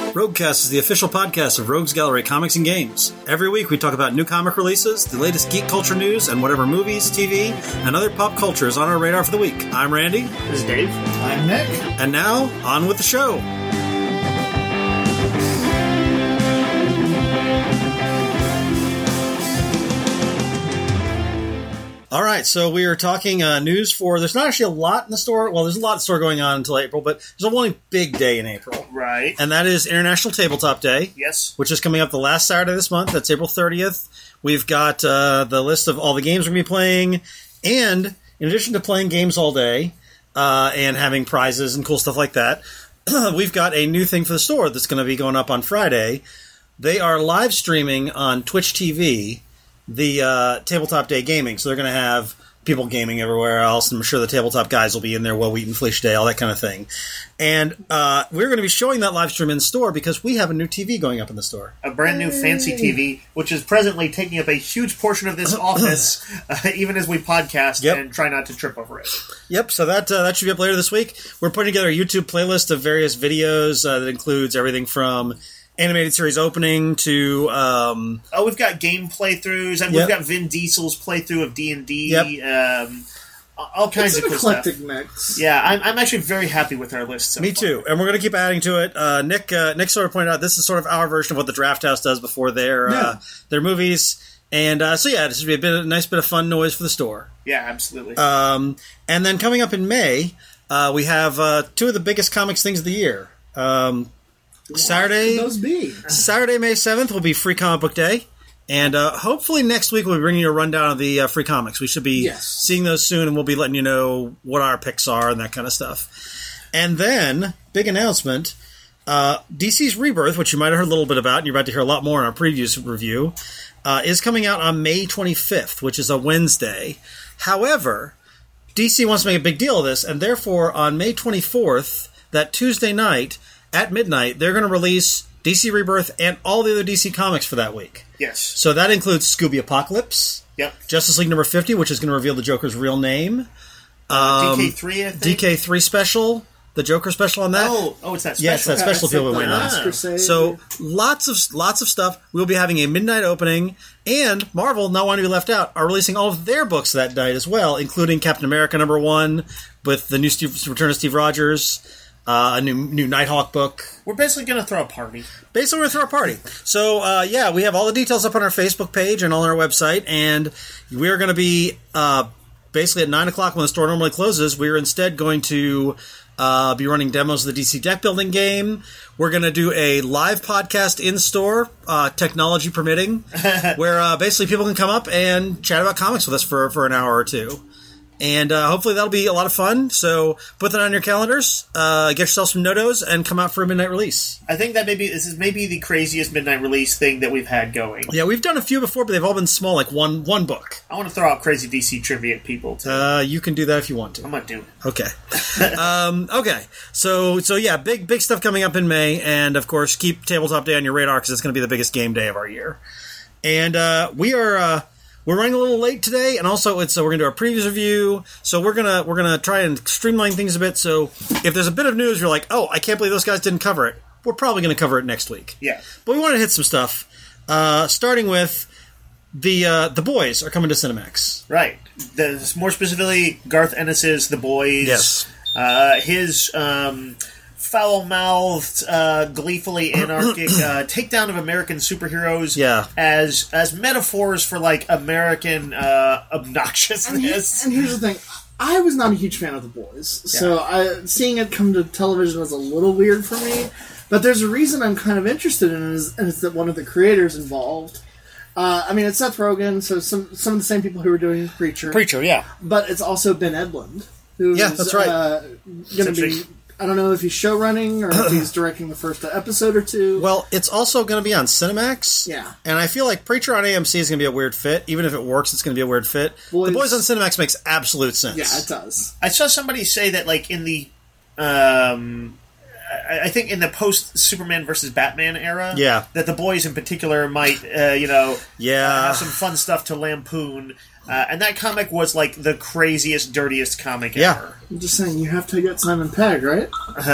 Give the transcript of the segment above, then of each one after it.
Roguecast is the official podcast of Rogues Gallery Comics and Games. Every week we talk about new comic releases, the latest geek culture news, and whatever movies, TV, and other pop culture is on our radar for the week. I'm Randy. This is Dave. I'm Nick. And now, on with the show. All right, so we are talking news for... There's not actually a lot in the store. Well, there's a lot in the store going on until April, but there's only big day in April. Right. And that is International Tabletop Day. Yes. Which is coming up the last Saturday of this month. That's April 30th. We've got the list of all the games we're going to be playing. And in addition to playing games all day and having prizes and cool stuff like that, we've got a new thing for the store that's going to be going up on Friday. They are live streaming on Twitch TV the Tabletop Day gaming. So they're going to have people gaming everywhere else, and I'm sure the tabletop guys will be in there, Will Wheaton, Felicia Day, all that kind of thing. And we're going to be showing that live stream in store because we have a new TV going up in the store. A brand new fancy TV, which is presently taking up a huge portion of this office, even as we podcast and try not to trip over it. Yep, so that should be up later this week. We're putting together a YouTube playlist of various videos that includes everything from animated series opening to... we've got game playthroughs, and we've got Vin Diesel's playthrough of D&D, all kinds of cool stuff. It's an eclectic mix. Yeah, I'm actually very happy with our list so Me far. too, and we're going to keep adding to it. Nick sort of pointed out this is sort of our version of what the Draft House does before their movies, and this should be a nice bit of fun noise for the store. Yeah, absolutely. And then coming up in May, we have two of the biggest comics things of the year. Saturday, those be? Saturday, May 7th will be Free Comic Book Day. And hopefully next week we'll be bringing you a rundown of the free comics. We should be seeing those soon, and we'll be letting you know what our picks are and that kind of stuff. And then, big announcement, DC's Rebirth, which you might have heard a little bit about, and you're about to hear a lot more in our previous review, is coming out on May 25th, which is a Wednesday. However, DC wants to make a big deal of this, and therefore on May 24th, that Tuesday night, at midnight, they're going to release DC Rebirth and all the other DC comics for that week. Yes. So that includes Scooby Apocalypse, Justice League number 50, which is going to reveal the Joker's real name. DK3, I think? DK3 special, the Joker special on that. Oh, it's that special. Yes, that special people went on. So lots of stuff. We'll be having a midnight opening, and Marvel, not wanting to be left out, are releasing all of their books that night as well, including Captain America number 1 with the new Return of Steve Rogers. A new Nighthawk book. We're basically going to throw a party. So, we have all the details up on our Facebook page and on our website, and we're going to be, basically at 9 o'clock when the store normally closes, we're instead going to be running demos of the DC deck building game. We're going to do a live podcast in-store, technology permitting, where basically people can come up and chat about comics with us for an hour or two. And hopefully that'll be a lot of fun. So put that on your calendars, get yourself some notos, and come out for a midnight release. I think that this is maybe the craziest midnight release thing that we've had going. Yeah, we've done a few before, but they've all been small, like one book. I want to throw out crazy DC trivia at people, too. You can do that if you want to. I'm going to do it. Okay. Okay. So big stuff coming up in May. And, of course, keep Tabletop Day on your radar because it's going to be the biggest game day of our year. And we're running a little late today, and also we're going to do our previews review. So we're gonna try and streamline things a bit. So if there's a bit of news, you're like, oh, I can't believe those guys didn't cover it. We're probably going to cover it next week. Yeah, but we want to hit some stuff, starting with the Boys are coming to Cinemax. Right. More specifically, Garth Ennis's The Boys. Yes. His foul-mouthed, gleefully anarchic takedown of American superheroes as metaphors for, like, American obnoxiousness. And here's the thing. I was not a huge fan of The Boys, so seeing it come to television was a little weird for me. But there's a reason I'm kind of interested in it, and it's that one of the creators involved. It's Seth Rogen, so some of the same people who were doing Preacher. But it's also Ben Edlund, who's that's right. going to be... I don't know if he's show running or if he's directing the first episode or two. Well, it's also going to be on Cinemax. Yeah. And I feel like Preacher on AMC is going to be a weird fit. Even if it works, it's going to be a weird fit. The Boys on Cinemax makes absolute sense. Yeah, it does. I saw somebody say that, like, in the... I think in the post-Superman versus Batman era, Yeah. that the boys in particular might, have some fun stuff to lampoon. And that comic was like the craziest, dirtiest comic ever. I'm just saying, you have to get Simon Pegg, right?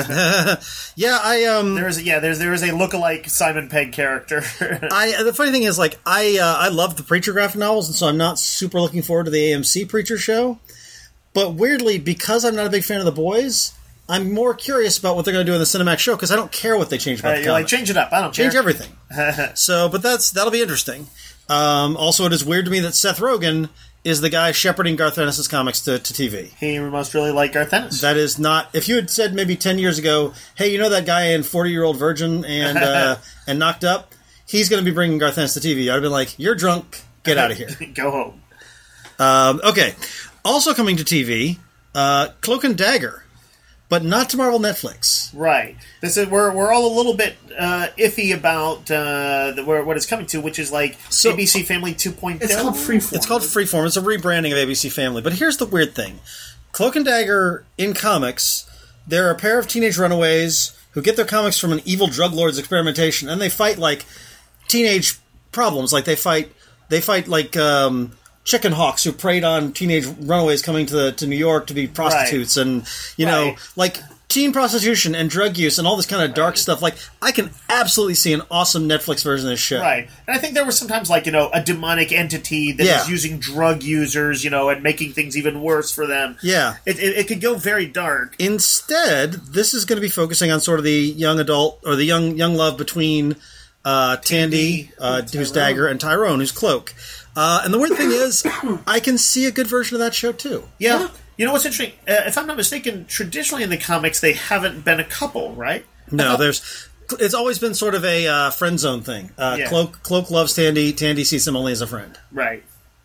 There is a lookalike Simon Pegg character. The funny thing is, like, I love the Preacher graphic novels, and so I'm not super looking forward to the AMC Preacher show. But weirdly, because I'm not a big fan of the boys, I'm more curious about what they're going to do in the Cinemax show, because I don't care what they change about the comic. Like, change it up. I don't change care. everything. So, but that'll be interesting. Also, it is weird to me that Seth Rogen is the guy shepherding Garth Ennis' comics to TV. He must really like Garth Ennis. That is not... If you had said maybe 10 years ago, hey, you know that guy in 40-Year-Old Virgin and and Knocked Up? He's going to be bringing Garth Ennis to TV. I'd have been like, you're drunk. Get out of here. Go home. Okay. Also coming to TV, Cloak and Dagger. But not to Marvel Netflix. Right. This is we're all a little bit iffy about what it's coming to, which is like ABC Family 2.0. It's called Freeform. It's called Freeform. It's a rebranding of ABC Family. But here's the weird thing. Cloak and Dagger, in comics, they're a pair of teenage runaways who get their comics from an evil drug lord's experimentation, and they fight, like, teenage problems. Like, they fight like, chicken hawks who preyed on teenage runaways coming to New York to be prostitutes, right. And like teen prostitution and drug use and all this kind of dark stuff. Like, I can absolutely see an awesome Netflix version of this shit. Right, and I think there was sometimes like a demonic entity that is using drug users, and making things even worse for them. Yeah, it could go very dark. Instead, this is going to be focusing on sort of the young adult or the young love between Tandy, who's Dagger, and Tyrone, who's Cloak. And the weird thing is, I can see a good version of that show, too. Yeah. You know what's interesting? If I'm not mistaken, traditionally in the comics, they haven't been a couple, right? No, it's always been sort of a friend zone thing. Cloak loves Tandy. Tandy sees him only as a friend. Right.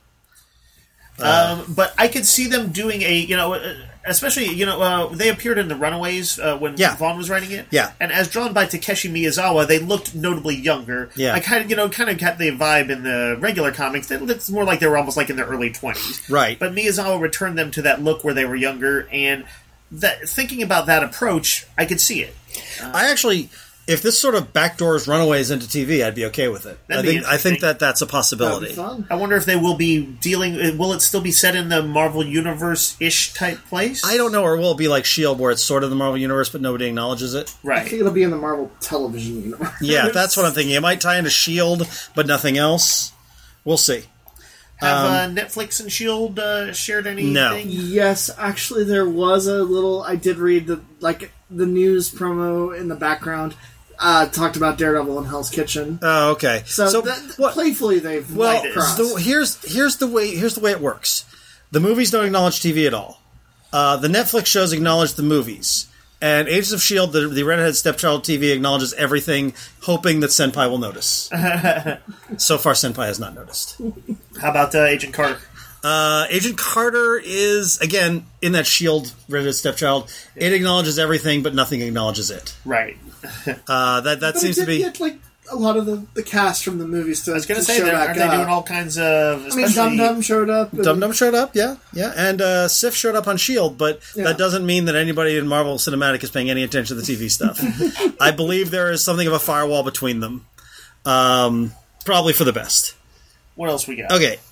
But I could see them doing especially, they appeared in The Runaways when Vaughn was writing it. Yeah. And as drawn by Takeshi Miyazawa, they looked notably younger. Yeah. I kind of got the vibe in the regular comics. It's more like they were almost like in their early 20s. Right. But Miyazawa returned them to that look where they were younger, and thinking about that approach, I could see it. I actually... If this sort of backdoors Runaways into TV, I'd be okay with it. I think that's a possibility. I wonder if they will be will it still be set in the Marvel Universe-ish type place? I don't know, or will it be like S.H.I.E.L.D., where it's sort of the Marvel Universe, but nobody acknowledges it? Right. I think it'll be in the Marvel television universe. Yeah, that's what I'm thinking. It might tie into S.H.I.E.L.D., but nothing else. We'll see. Have Netflix and S.H.I.E.L.D. shared anything? No. Yes, actually there was a little... I did read the news promo in the background. Talked about Daredevil in Hell's Kitchen. Oh, okay. So playfully they've here's the way it works. The movies don't acknowledge TV at all. The Netflix shows acknowledge the movies, and Agents of S.H.I.E.L.D., the redheaded stepchild TV acknowledges everything, hoping that Senpai will notice. So far, Senpai has not noticed. How about Agent Carter? Agent Carter is, again, in that S.H.I.E.L.D. redheaded stepchild. It acknowledges everything, but nothing acknowledges it. Right. That seems to be... Get, like, a lot of the cast from the movies to I was going to say, show aren't they doing all kinds of... Dum Dum showed up. Dum Dum showed up, yeah. And Sif showed up on S.H.I.E.L.D., but that doesn't mean that anybody in Marvel Cinematic is paying any attention to the TV stuff. I believe there is something of a firewall between them. Probably for the best. What else we got? Okay.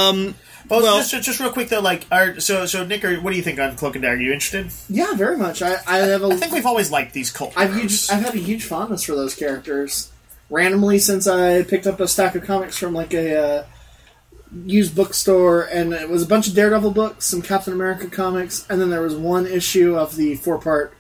Just real quick though, so Nick, what do you think on Cloak and Dagger? Are you interested? Yeah, very much. I think we've always liked these cult. I've had a huge fondness for those characters. Randomly, since I picked up a stack of comics from like a used bookstore, and it was a bunch of Daredevil books, some Captain America comics, and then there was one issue of the 4-part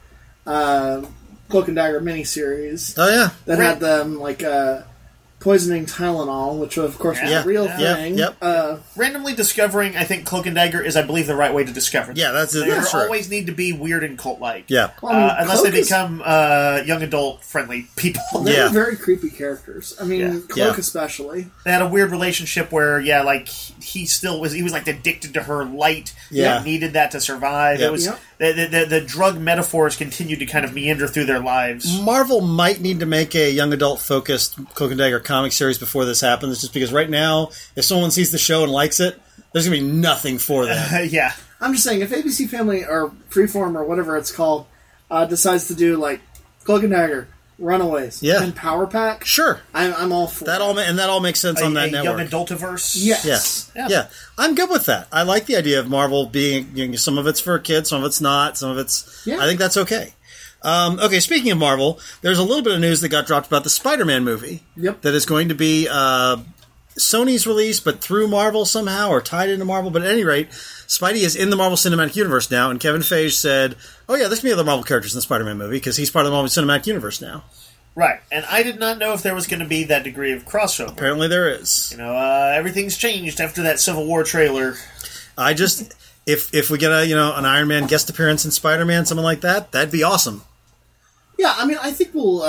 Cloak and Dagger miniseries. Oh yeah, that had them like poisoning Tylenol, which of course was a real thing. Randomly discovering, I think Cloak and Dagger is, I believe, the right way to discover them. Yeah, that's They true. always need to be weird and cult-like. Yeah. Unless they become young adult-friendly people. They're very creepy characters. I mean, Cloak especially. They had a weird relationship where, he was like addicted to her light. Yeah. He needed that to survive. Yeah. It was the drug metaphors continued to kind of meander through their lives. Marvel might need to make a young adult-focused Cloak and Dagger comic series before this happens, just because right now, if someone sees the show and likes it, there's going to be nothing for them. I'm just saying, if ABC Family or Freeform or whatever it's called decides to do like Cloak and Dagger, Runaways, Yeah. and Power Pack. Sure. I'm all for that. And that all makes sense on that network. Young Adultiverse. Yes. Yeah. I'm good with that. I like the idea of Marvel being, some of it's for kids, some of it's not, some of it's... Yeah. I think that's okay. Okay, speaking of Marvel, there's a little bit of news that got dropped about the Spider-Man movie. Yep. That is going to be Sony's release, but through Marvel somehow, or tied into Marvel. But at any rate, Spidey is in the Marvel Cinematic Universe now, and Kevin Feige said, oh yeah, there's going to be other Marvel characters in the Spider-Man movie, because he's part of the Marvel Cinematic Universe now. Right, and I did not know if there was going to be that degree of crossover. Apparently there is. Everything's changed after that Civil War trailer. I just... If we get an Iron Man guest appearance in Spider-Man, something like that, that'd be awesome. Yeah, I mean, I think we'll...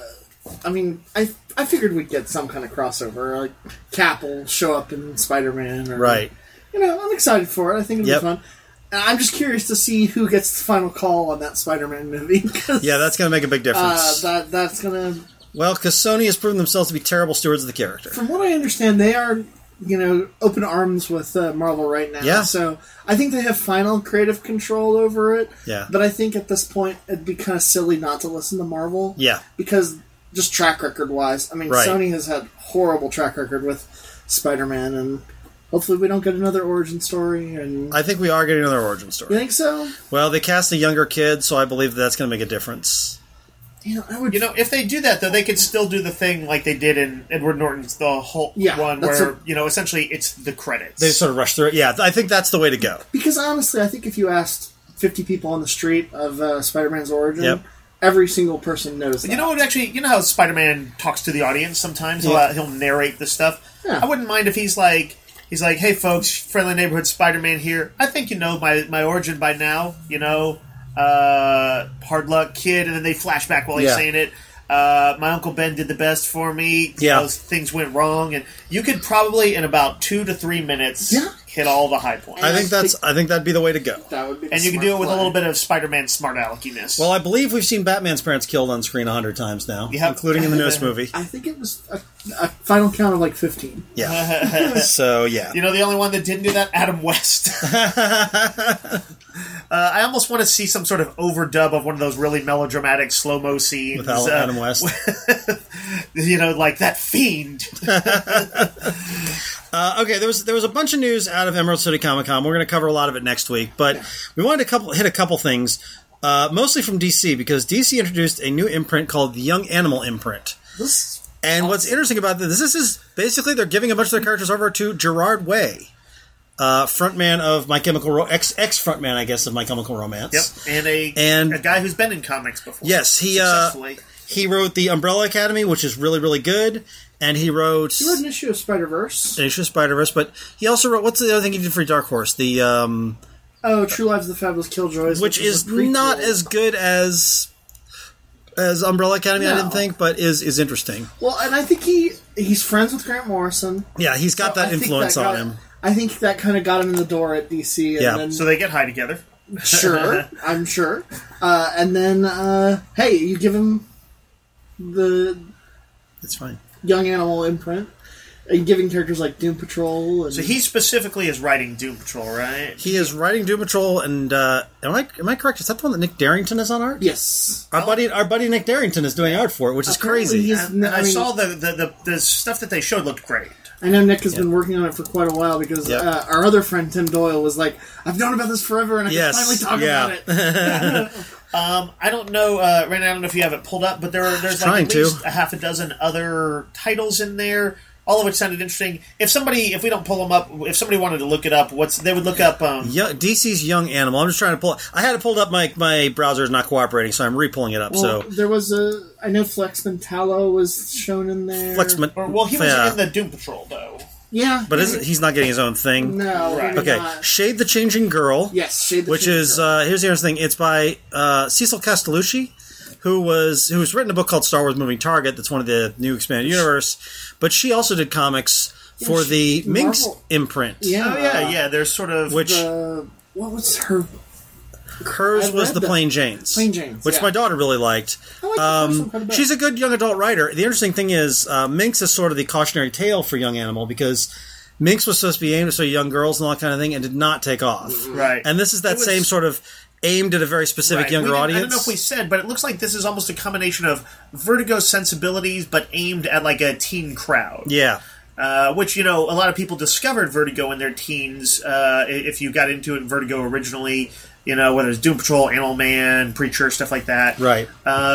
I figured we'd get some kind of crossover. Like, Cap will show up in Spider-Man. Right. I'm excited for it. I think it'll be fun. And I'm just curious to see who gets the final call on that Spider-Man movie. Yeah, that's going to make a big difference. That's going to... Well, because Sony has proven themselves to be terrible stewards of the character. From what I understand, they are, open arms with Marvel right now. Yeah. So I think they have final creative control over it. Yeah. But I think at this point, it'd be kind of silly not to listen to Marvel. Yeah. Because just track record-wise, Sony has had horrible track record with Spider-Man, and hopefully we don't get another origin story. And I think we are getting another origin story. You think so? Well, they cast a younger kid, so I believe that's going to make a difference. If they do that, though, they could still do the thing like they did in Edward Norton's The Hulk one, where, essentially it's the credits. They sort of rush through it. Yeah, I think that's the way to go. Because honestly, I think if you asked 50 people on the street of Spider-Man's origin, every single person knows that. You know what, actually, you know how Spider-Man talks to the audience sometimes? He'll narrate the stuff? Yeah. I wouldn't mind if he's like, hey folks, friendly neighborhood Spider-Man here. I think you know my origin by now, hard luck kid, and then they flash back while he's saying it. My Uncle Ben did the best for me. Those things went wrong, and you could probably in about 2 to 3 minutes hit all the high points. I think that'd be the way to go. That would be, and you can do it with a little bit of Spider-Man smart aleckiness. Well, I believe we've seen Batman's parents killed on screen 100 times now, including in the newest movie. I think it was a final count of like 15. Yeah. So yeah, the only one that didn't do that, Adam West. I almost want to see some sort of overdub of one of those really melodramatic slow-mo scenes. With Adam West. Like that fiend. Okay, there was a bunch of news out of Emerald City Comic Con. We're going to cover a lot of it next week, but we wanted to hit a couple things, mostly from DC, because DC introduced a new imprint called the Young Animal imprint. What's interesting about this is basically they're giving a bunch of their characters over to Gerard Way. Frontman of My Chemical ex-frontman, I guess, of My Chemical Romance. Yep, and a guy who's been in comics before. Yes, he wrote the Umbrella Academy, which is really, really good, and he wrote an issue of Spider-Verse. But he also wrote, what's the other thing he did for Dark Horse? The True Lives of the Fabulous Killjoys, which is not as good as Umbrella Academy, I didn't think, but is interesting. Well, and I think he's friends with Grant Morrison. Yeah, he's got that influence on him. I think that kind of got him in the door at DC. And then, so they get high together. Sure, I'm sure. And then, hey, you give him it's fine. Young Animal imprint. And giving characters like Doom Patrol. And so he specifically is writing Doom Patrol, right? He is writing Doom Patrol, and am I correct? Is that the one that Nick Darrington is on art? Yes. Our buddy Nick Darrington is doing art for it, which is crazy. I saw the stuff that they showed looked great. I know Nick has been working on it for quite a while because our other friend Tim Doyle was like, I've known about this forever and I can finally talk about it. I don't know, Randy, I don't know if you have it pulled up, but there's like at least a half a dozen other titles in there, all of which sounded interesting. If we don't pull them up, if somebody wanted to look it up, they would look up... DC's Young Animal. I'm just trying to pull it. I had it pulled up, my browser is not cooperating, so I'm re-pulling it up. Well, there was I know Flexman Tallow was shown in there. He was in the Doom Patrol, though. Yeah. But he's not getting his own thing? No. Right. Okay. Not. Shade the Changing Girl. Yes, Shade the Changing Girl. Which is, here's the interesting thing, it's by Cecil Castellucci, who's written a book called Star Wars Moving Target, that's one of the new expanded universe, but she also did comics for the Minx imprint. Yeah. There's sort of... what was her... Hers was the Plain Janes. Plain Janes, which my daughter really liked. I like the first one quite a bit. She's a good young adult writer. The interesting thing is, Minx is sort of the cautionary tale for Young Animal, because Minx was supposed to be aimed at young girls and all that kind of thing, and did not take off. Right. And this is that same sort of aimed at a very specific younger audience. I don't know if we said, but it looks like this is almost a combination of Vertigo sensibilities, but aimed at like a teen crowd. Yeah. Which, a lot of people discovered Vertigo in their teens. If you got into it in Vertigo originally, whether it's Doom Patrol, Animal Man, Preacher, stuff like that. Right.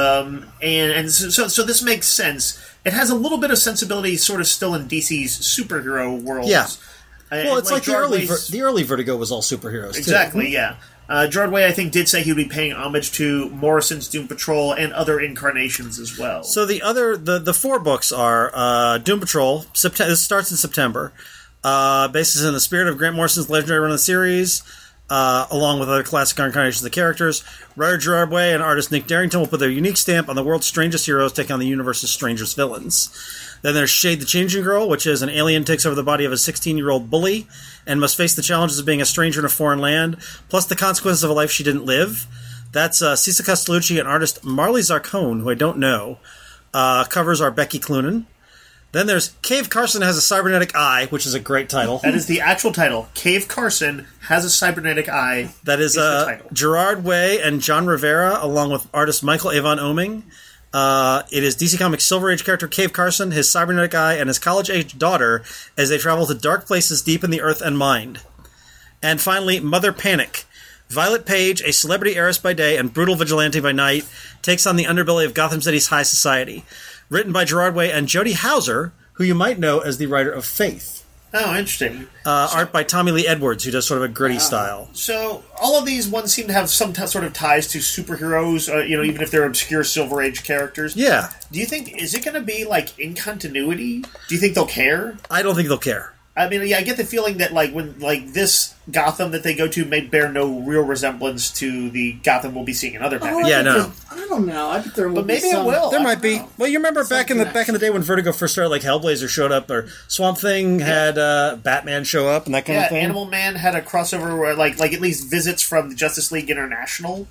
So this makes sense. It has a little bit of sensibility sort of still in DC's superhero world. Yeah. Well, it's like the early Vertigo was all superheroes, exactly, too. Yeah. Gerard Way, I think, did say he would be paying homage to Morrison's Doom Patrol and other incarnations as well. So the 4 books are Doom Patrol. This starts in September. Based in the spirit of Grant Morrison's legendary run of the series, along with other classic incarnations of the characters. Writer Gerard Way and artist Nick Darrington will put their unique stamp on the world's strangest heroes, taking on the universe's strangest villains. Then there's Shade the Changing Girl, which is an alien takes over the body of a 16-year-old bully and must face the challenges of being a stranger in a foreign land, plus the consequences of a life she didn't live. That's Cisa Castellucci and artist Marley Zarcone, who I don't know. Covers are Becky Cloonan. Then there's Cave Carson Has a Cybernetic Eye, which is a great title. That is the actual title. Cave Carson Has a Cybernetic Eye. That is Gerard Way and John Rivera, along with artist Michael Avon Oeming. It is DC Comics Silver Age character Cave Carson, his cybernetic eye, and his college-aged daughter as they travel to dark places deep in the earth and mind. And finally, Mother Panic. Violet Page, a celebrity heiress by day and brutal vigilante by night, takes on the underbelly of Gotham City's high society. Written by Gerard Way and Jody Hauser, who you might know as the writer of Faith. Oh, interesting. Art by Tommy Lee Edwards, who does sort of a gritty style. So, all of these ones seem to have some sort of ties to superheroes, even if they're obscure Silver Age characters. Yeah. Do you think, is it going to be, in continuity? Do you think they'll care? I don't think they'll care. I mean, yeah, I get the feeling that, when this Gotham that they go to may bear no real resemblance to the Gotham we'll be seeing in other packages. I don't know. I think there will be it will. There might be. Well, you remember back in the day when Vertigo first started, Hellblazer showed up, or Swamp Thing had Batman show up, and that kind of thing. Animal Man had a crossover where, at least visits from the Justice League International,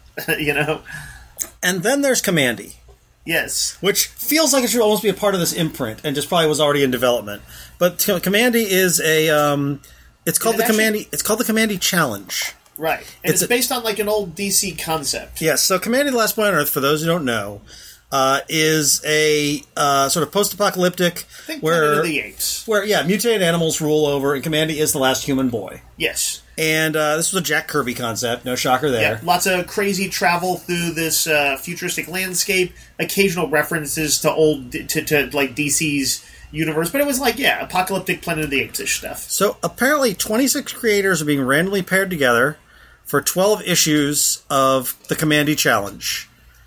And then there's Kamandi. Yes. Which feels like it should almost be a part of this imprint, and just probably was already in development. But Kamandi is it's called the Kamandi Challenge. Right. And it's based on an old DC concept. Yes, so Kamandi the Last Boy on Earth, for those who don't know, is a sort of post-apocalyptic Planet of the Apes. Where mutated animals rule over, and Kamandi is the last human boy. Yes. And this was a Jack Kirby concept, no shocker there. Yeah, lots of crazy travel through this futuristic landscape, occasional references to DC's universe, but it was apocalyptic Planet of the Apes-ish stuff. So apparently 26 creators are being randomly paired together for 12 issues of the Kamandi Challenge.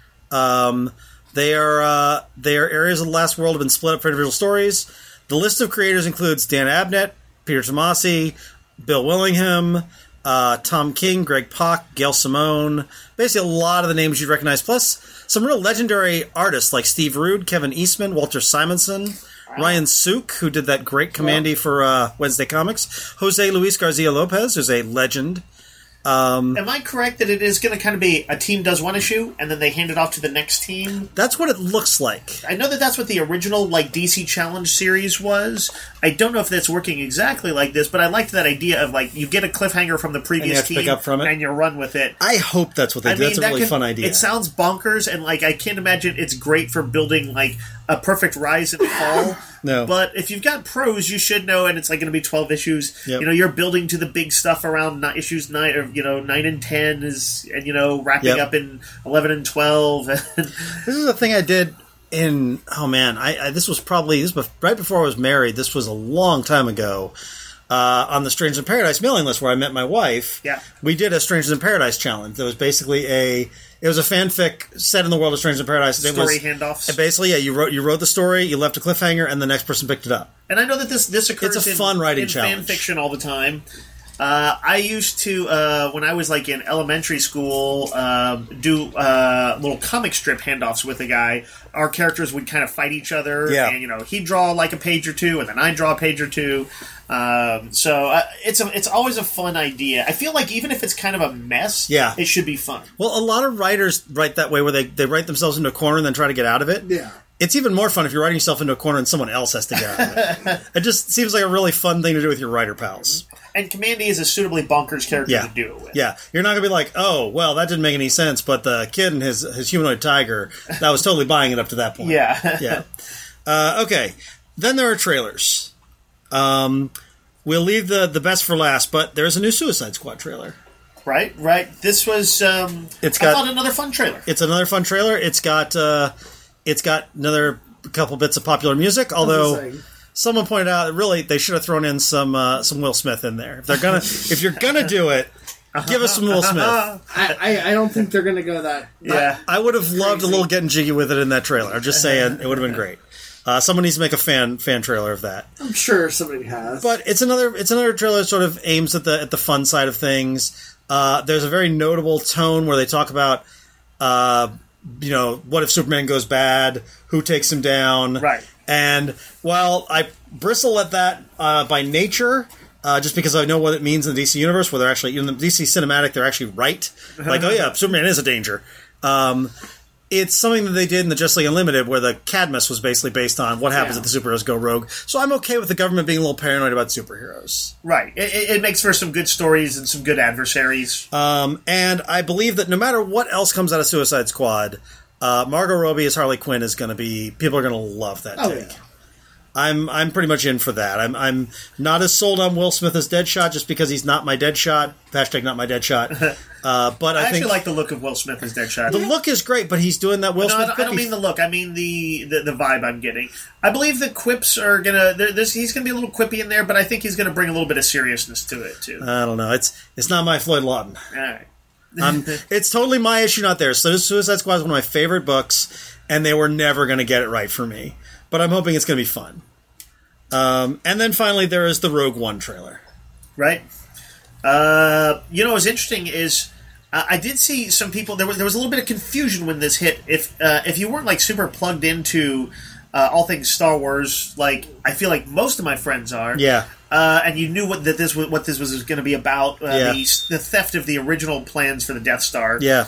They are areas of the last world have been split up for individual stories. The list of creators includes Dan Abnett, Peter Tomasi, Bill Willingham, Tom King, Greg Pak, Gail Simone. Basically a lot of the names you'd recognize, plus some real legendary artists like Steve Rude, Kevin Eastman, Walter Simonson, Ryan Sook, who did that great Kamandi for Wednesday Comics, Jose Luis Garcia Lopez, who's a legend. Am I correct that it is going to kind of be a team does one issue and then they hand it off to the next team? That's what it looks like. I know that that's what the original DC Challenge series was. I don't know if that's working exactly like this, but I liked that idea of you get a cliffhanger from the previous team pick up from it. And you run with it. I hope that's what they do. That's a really fun idea. It sounds bonkers, and I can't imagine it's great for building a perfect rise and fall. No. But if you've got pros, you should know, and it's going to be 12 issues. Yep. You're building to the big stuff around issues 9 or 9 and 10 is, and wrapping up in 11 and 12. This is a thing I did in this was right before I was married. This was a long time ago. On the Strangers in Paradise mailing list where I met my wife, we did a Strangers in Paradise challenge. That was basically it was a fanfic set in the world of Strangers in Paradise. Story handoffs. Basically, you wrote the story, you left a cliffhanger, and the next person picked it up. And I know that this occurs it's a fun writing challenge. Fan fiction all the time. I used to, when I was in elementary school, do little comic strip handoffs with a guy. Our characters would kind of fight each other, and he'd draw a page or two, and then I'd draw a page or two. So it's always a fun idea. I feel like even if it's kind of a mess, it should be fun. Well, a lot of writers write that way, where they write themselves into a corner and then try to get out of it. Yeah. It's even more fun if you're writing yourself into a corner and someone else has to get out of it. It just seems like a really fun thing to do with your writer pals. And Kamandi is a suitably bonkers character to do it with. Yeah, you're not going to be like, oh, well, that didn't make any sense, but the kid and his humanoid tiger, that was totally buying it up to that point. Yeah. Okay, then there are trailers. We'll leave the best for last, but there's a new Suicide Squad trailer. Right. This was, I thought, another fun trailer. It's another fun trailer. It's got another couple bits of popular music, although someone pointed out really they should have thrown in some Will Smith in there. If you're gonna do it, give us some Will Smith. I don't think they're gonna go that. Yeah, I would have loved a little getting jiggy with it in that trailer. I'm just saying it would have been great. Someone needs to make a fan trailer of that. I'm sure somebody has. But it's another trailer that sort of aims at the fun side of things. There's a very notable tone where they talk about what if Superman goes bad? Who takes him down? Right. And while I bristle at that by nature, just because I know what it means in the DC universe, where they're actually in the DC cinematic, they're actually right. Like, oh yeah, Superman is a danger. It's something that they did in the Justice League Unlimited, where the Cadmus was basically based on what happens if the superheroes go rogue. So I'm okay with the government being a little paranoid about superheroes. Right. It makes for some good stories and some good adversaries. And I believe that no matter what else comes out of Suicide Squad, Margot Robbie as Harley Quinn is going to be... People are going to love that take. Yeah. I'm pretty much in for that. I'm not as sold on Will Smith as Deadshot just because he's not my Deadshot. Hashtag not my Deadshot. But I actually like the look of Will Smith as Deadshot. The look is great, but he's doing that Will Smith. I don't mean the look. I mean the vibe I'm getting. I believe the quips are gonna. He's gonna be a little quippy in there, but I think he's gonna bring a little bit of seriousness to it too. I don't know. It's not my Floyd Lawton. All right. It's totally my issue, not theirs. So Suicide Squad is one of my favorite books, and they were never going to get it right for me. But I'm hoping it's going to be fun. And then finally, there is the Rogue One trailer. Right. What's interesting is I did see some people. There was a little bit of confusion when this hit. If you weren't like super plugged into all things Star Wars, like I feel like most of my friends are. Yeah. And you knew what this was going to be about, the theft of the original plans for the Death Star. Yeah.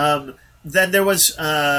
Then there was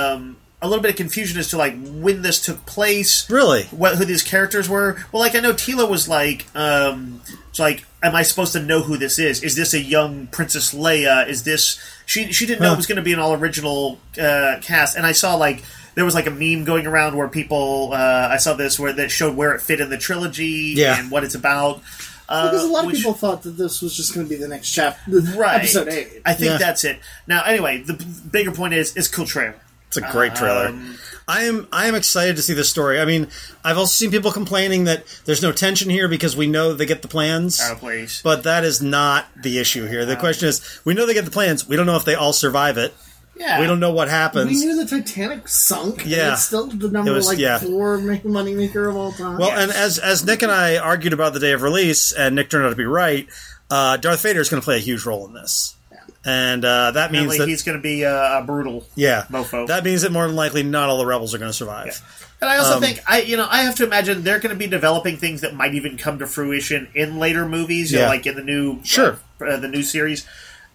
a little bit of confusion as to like when this took place. Really? Who these characters were. Well, like I know Tila was like, it's like, am I supposed to know who this is? Is this a young Princess Leia? Is this... She didn't know it was going to be an all-original cast. And I saw like... There was like a meme going around where people... I saw this that showed where it fit in the trilogy and what it's about. Because a lot of people thought that this was just going to be the next chapter. Right. Episode 8. I think that's it. Now, anyway, the bigger point is, it's a cool trailer. It's a great trailer. I am excited to see this story. I mean, I've also seen people complaining that there's no tension here because we know they get the plans. Oh, please. But that is not the issue here. The question is, we know they get the plans. We don't know if they all survive it. Yeah. We don't know what happens. We knew the Titanic sunk. Yeah. And it's still the number 4 moneymaker of all time. Well, and as Nick and I argued about the day of release, and Nick turned out to be right, Darth Vader is going to play a huge role in this. And that means that he's going to be a brutal mofo. That means that more than likely not all the rebels are going to survive. Yeah. And I also think I have to imagine they're going to be developing things that might even come to fruition in later movies, you know, like in the new the new series.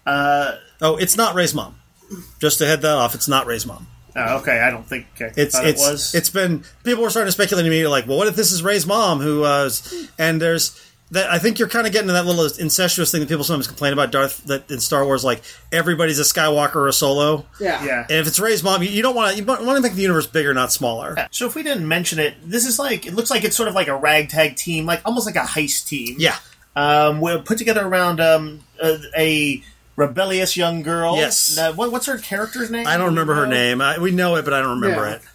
It's not Rey's mom. Just to head that off, it's not Rey's mom. Oh, okay. I don't think it was. It's been people were starting to speculate to me like, well, what if this is Rey's mom who and there's. That, I think you're kind of getting to that little incestuous thing that people sometimes complain about that in Star Wars, like everybody's a Skywalker or a Solo. Yeah. And if it's Rey's mom, you don't want to make the universe bigger, not smaller. Yeah. So if we didn't mention it, this is like it looks like it's sort of like a ragtag team, like almost like a heist team. Yeah. We're put together around a rebellious young girl. Yes. What's her character's name? I don't remember her name. We know it, but I don't remember it.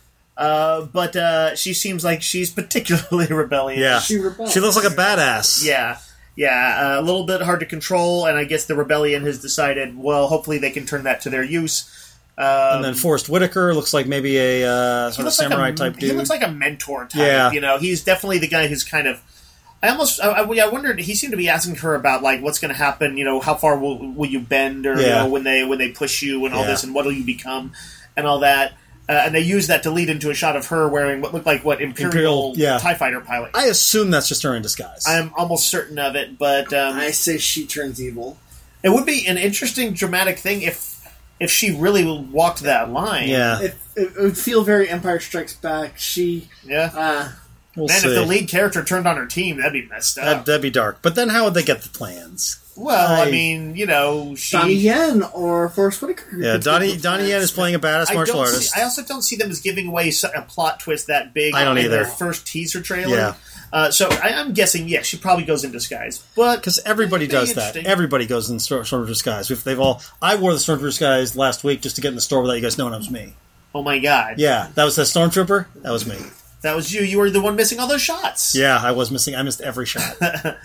But she seems like she's particularly rebellious. Yeah. She rebels. She looks like a badass. Yeah. Yeah, a little bit hard to control, and I guess the rebellion has decided, well, hopefully they can turn that to their use. And then Forrest Whitaker looks like maybe a sort of samurai-type dude. He looks like a mentor type. Yeah. You know, he's definitely the guy who's kind of... I wondered, he seemed to be asking her about, like, what's going to happen, you know, how far will you bend, or, you know, when they push you and all this, and what will you become, and all that. And they used that to lead into a shot of her wearing what looked like Imperial TIE fighter pilot. I assume that's just her in disguise. I am almost certain of it, but... I say she turns evil. It would be an interesting, dramatic thing if she really walked that line. Yeah. It would feel very Empire Strikes Back. She... Yeah. We'll see. If the lead character turned on her team, that'd be messed up. That'd be dark. But then how would they get the plans? Well, I mean, Donnie Yen or Forrest Whitaker. Yeah, Donnie Yen is playing a badass martial artist. I also don't see them as giving away a plot twist that big. I don't either. Their first teaser trailer. Yeah. So I'm guessing, she probably goes in disguise, but because everybody does that. Everybody goes in Stormtrooper disguise. I wore the Stormtrooper disguise last week just to get in the store without you guys knowing it was me. Oh my god! Yeah, that was the Stormtrooper. That was me. That was you. You were the one missing all those shots. Yeah, I was missing. I missed every shot.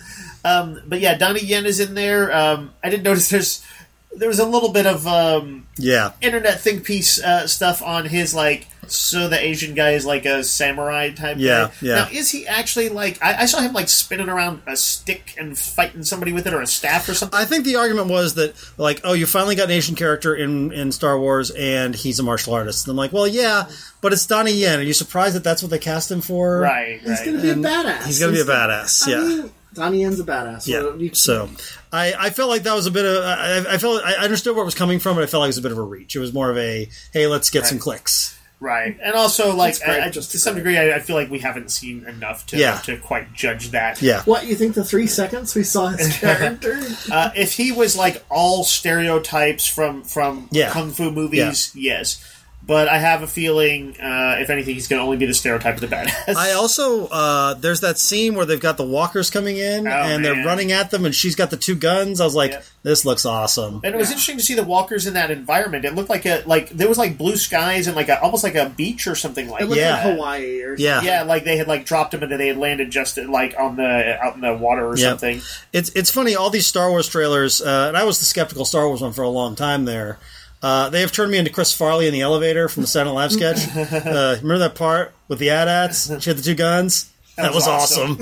But yeah, Donnie Yen is in there. I did notice there was a little bit of internet think piece stuff on his so the Asian guy is like a samurai type guy. Yeah. Now, is he actually I saw him spinning around a stick and fighting somebody with it or a staff or something? I think the argument was that you finally got an Asian character in Star Wars and he's a martial artist. And I'm like, well, yeah, but it's Donnie Yen. Are you surprised that that's what they cast him for? Right. He's going to be a badass. He's going to be a badass, I mean, Donnie Yen's a badass. Yeah. So I felt like that was a bit of I understood where it was coming from, but I felt like it was a bit of a reach. It was more of a hey, let's get some clicks. Right, and also to some degree, I feel like we haven't seen enough to quite judge that. Yeah. What, you think the 3 seconds we saw his character? If he was all stereotypes from kung fu movies, yes. But I have a feeling, if anything, he's going to only be the stereotype of the badass. I also, there's that scene where they've got the walkers coming in, they're running at them, and she's got the 2 guns. I was like, this looks awesome. And it was interesting to see the walkers in that environment. It looked like there was blue skies and almost like a beach or something like that. It looked like Hawaii or something. Yeah, like they had dropped them and they had landed just out in the water or something. It's funny, all these Star Wars trailers, and I was the skeptical Star Wars one for a long time there. They have turned me into Chris Farley in the elevator from the Saturday Night Live sketch. Remember that part with the AT-ATs? She had the 2 guns? That was awesome.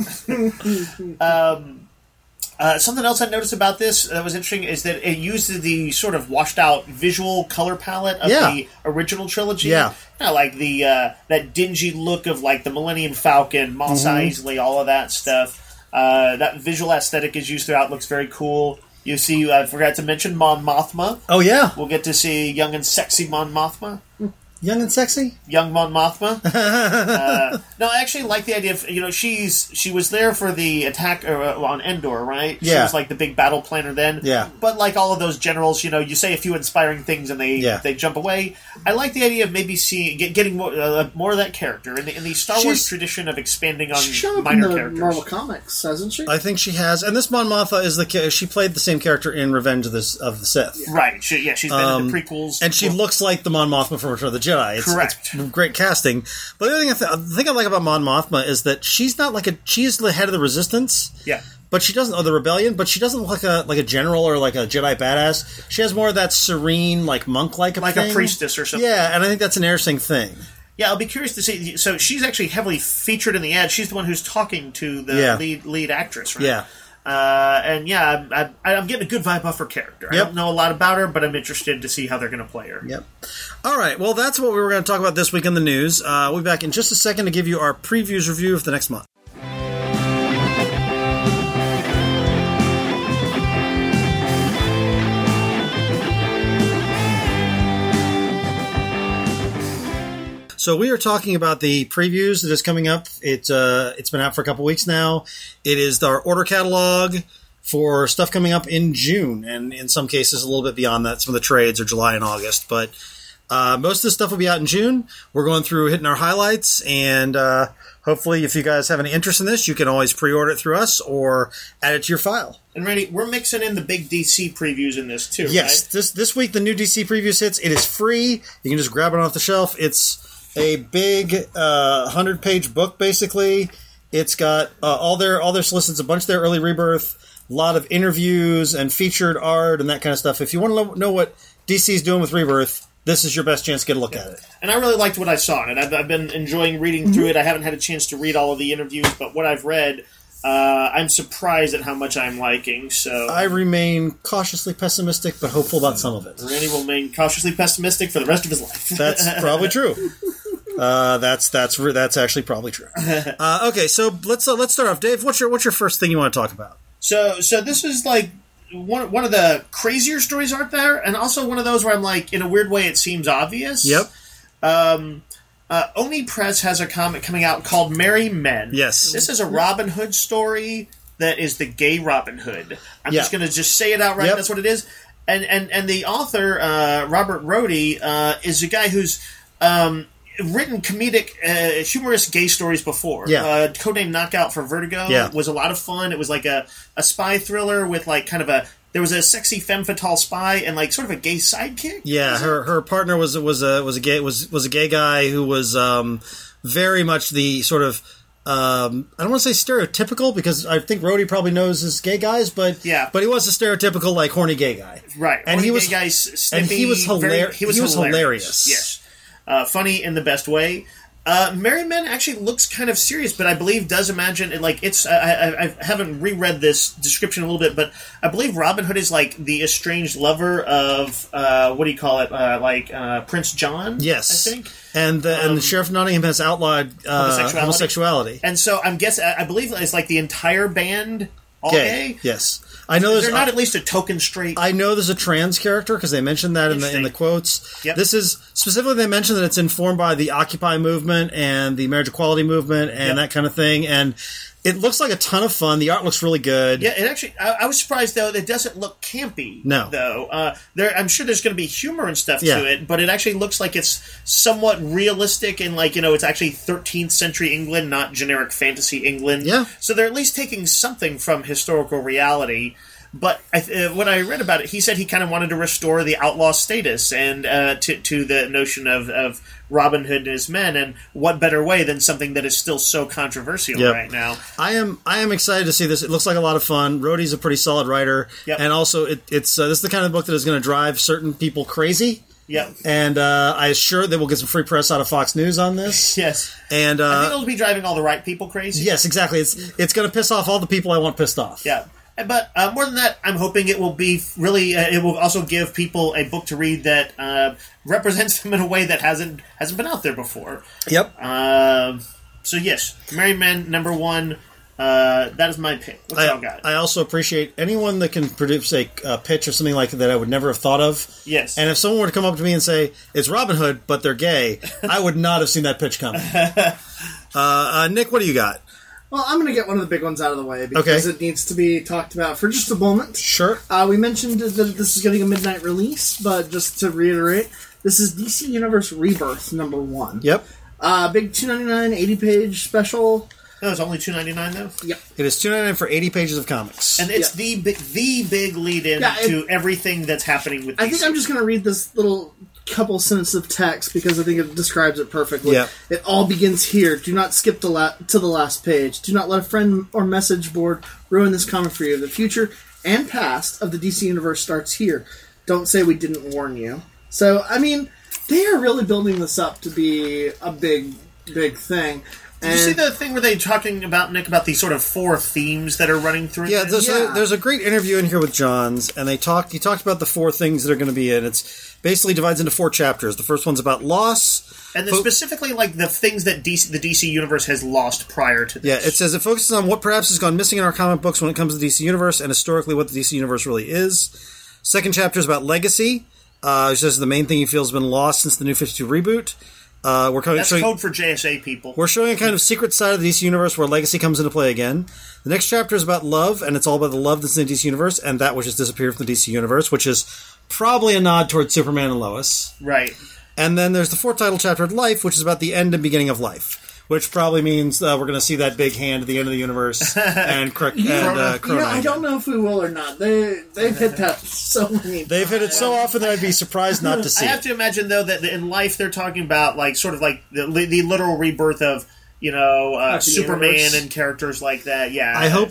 Something else I noticed about this that was interesting is that it used the sort of washed out visual color palette of the original trilogy. Yeah. That dingy look of the Millennium Falcon, Mos Eisley, all of that stuff. That visual aesthetic is used throughout, looks very cool. You see, I forgot to mention Mon Mothma. Oh, yeah. We'll get to see young and sexy Mon Mothma. Young and sexy? Young Mon Mothma. No, I actually like the idea of, she was there for the attack on Endor, right? Yeah. She was the big battle planner then. Yeah. But all of those generals, you say a few inspiring things and they jump away. I like the idea of maybe getting more of that character in the Star Wars tradition of expanding on minor characters. Marvel Comics, hasn't she? I think she has. And this Mon Mothma is she played the same character in Revenge of the Sith. Yeah. Right. She's been in the prequels. And she looks like the Mon Mothma from Return of the Jedi. Correct. It's great casting. But the other thing I like about Mon Mothma is that she's not she's the head of the Resistance. Yeah. But she doesn't, the Rebellion, but she doesn't look like a general or like a Jedi badass. She has more of that serene, monk-like thing. Like a priestess or something. Yeah, and I think that's an interesting thing. Yeah, I'll be curious to see. So she's actually heavily featured in the ad. She's the one who's talking to the lead actress, right? Yeah. I'm getting a good vibe off her character. I don't know a lot about her, but I'm interested to see how they're going to play her. Yep. All right. Well, that's what we were going to talk about this week in the news. We'll be back in just a second to give you our previews review of the next month. So we are talking about the previews that is coming up. It's been out for a couple weeks now. It is our order catalog for stuff coming up in June, and in some cases a little bit beyond that. Some of the trades are July and August, but most of the stuff will be out in June. We're going through hitting our highlights, and hopefully if you guys have any interest in this, you can always pre-order it through us or add it to your file. And Randy, we're mixing in the big DC previews in this too, yes, right? This week the new DC previews hits. It is free. You can just grab it off the shelf. It's a big 100-page book, basically. It's got all their solicits, a bunch of their early Rebirth, a lot of interviews and featured art and that kind of stuff. If you want to know what DC's doing with Rebirth, this is your best chance to get a look at it. And I really liked what I saw in it. I've been enjoying reading through it. I haven't had a chance to read all of the interviews, but what I've read, I'm surprised at how much I'm liking. So I remain cautiously pessimistic, but hopeful about some of it. Randy will remain cautiously pessimistic for the rest of his life. That's probably true. That's actually probably true. Okay, so let's start off. Dave, what's your first thing you want to talk about? So this is one of the crazier stories out there, and also one of those where I'm in a weird way, it seems obvious. Yep. Oni Press has a comic coming out called Merry Men. Yes. This is a Robin Hood story that is the gay Robin Hood. I'm just going to just say it outright. Yep. That's what it is. And the author, Robert Rhodey, is a guy who's written comedic, humorous gay stories before. Yeah. Codename Knockout for Vertigo was a lot of fun. It was like a spy thriller with like kind of there was a sexy femme fatale spy and like sort of a gay sidekick. Yeah, her partner was a gay guy who was very much the sort of I don't want to say stereotypical because I think Rhodey probably knows his gay guys, but he was a stereotypical like horny gay guy, right? And he was gay, snippy, and he was hilarious. He was hilarious. Yes, funny in the best way. Merry Men actually looks kind of serious, but I believe does imagine it like it's. I haven't reread this description a little bit, but I believe Robin Hood is like the estranged lover of what do you call it? Prince John. Yes, I think. And the Sheriff of Nottingham has outlawed homosexuality. And so I believe it's like the entire band all gay. Yes. I know they're not at least a token straight. I know there's a trans character because they mentioned that in the quotes. Yep. This is specifically they mentioned that it's informed by the Occupy movement and the marriage equality movement and that kind of thing. And it looks like a ton of fun. The art looks really good. Yeah, it actually. I was surprised though that it doesn't look campy. No, though. I'm sure there's going to be humor and stuff to it, but it actually looks like it's somewhat realistic and like it's actually 13th century England, not generic fantasy England. Yeah. So they're at least taking something from historical reality. But when I read about it, he said he kind of wanted to restore the outlaw status and to the notion of Robin Hood and his men, and what better way than something that is still so controversial right now. I am excited to see this. It looks like a lot of fun. Rhodey's a pretty solid writer, and also it's this is the kind of book that is going to drive certain people crazy. Yeah, and I assure they will get some free press out of Fox News on this. Yes, and I think it'll be driving all the right people crazy. Yes, exactly. It's going to piss off all the people I want pissed off. Yeah. But more than that, I'm hoping it will be really. It will also give people a book to read that represents them in a way that hasn't been out there before. Yep. So yes, Merry Men #1. That is my pick. What y'all got? I also appreciate anyone that can produce a pitch or something like that I would never have thought of. Yes. And if someone were to come up to me and say it's Robin Hood, but they're gay, I would not have seen that pitch coming. Nick, what do you got? Well, I'm going to get one of the big ones out of the way because it needs to be talked about for just a moment. Sure. We mentioned that this is getting a midnight release, but just to reiterate, this is DC Universe Rebirth #1. Yep. Big $2.99, 80-page special. No, it's only $2.99 though. Yep. It is $2.99 for 80 pages of comics, and it's the big lead-in to everything that's happening with DC. I think I'm just going to read this little couple sentences of text because I think it describes it perfectly. Yep. It all begins here. Do not skip to the last page. Do not let a friend or message board ruin this comic for you. The future and past of the DC Universe starts here. Don't say we didn't warn you. So, I mean, they are really building this up to be a big thing. Did you see the thing where they're talking about, Nick, about these sort of 4 themes that are running through? Yeah, there's a great interview in here with Johns, and he talked about the 4 things that are going to be in. It's basically divides into 4 chapters. The first one's about loss. And then specifically, like, the things that the DC Universe has lost prior to this. Yeah, it says it focuses on what perhaps has gone missing in our comic books when it comes to the DC Universe, and historically what the DC Universe really is. Second chapter is about legacy. It says the main thing he feels has been lost since the New 52 reboot. That's code for JSA people. We're showing a kind of secret side of the DC Universe where legacy comes into play again. The next chapter is about love, and it's all about the love that's in the DC Universe and that which has disappeared from the DC Universe, which is probably a nod towards Superman and Lois. Right. And then there's the 4th title chapter of Life, which is about the end and beginning of life, which probably means we're going to see that big hand at the end of the universe and Corona. I don't know if we will or not. They've hit that so many times. They've hit it so often that I'd be surprised not to see it. I have to imagine, though, that in Life they're talking about like sort of like the literal rebirth of Superman universe. And characters like that. Yeah, I hope.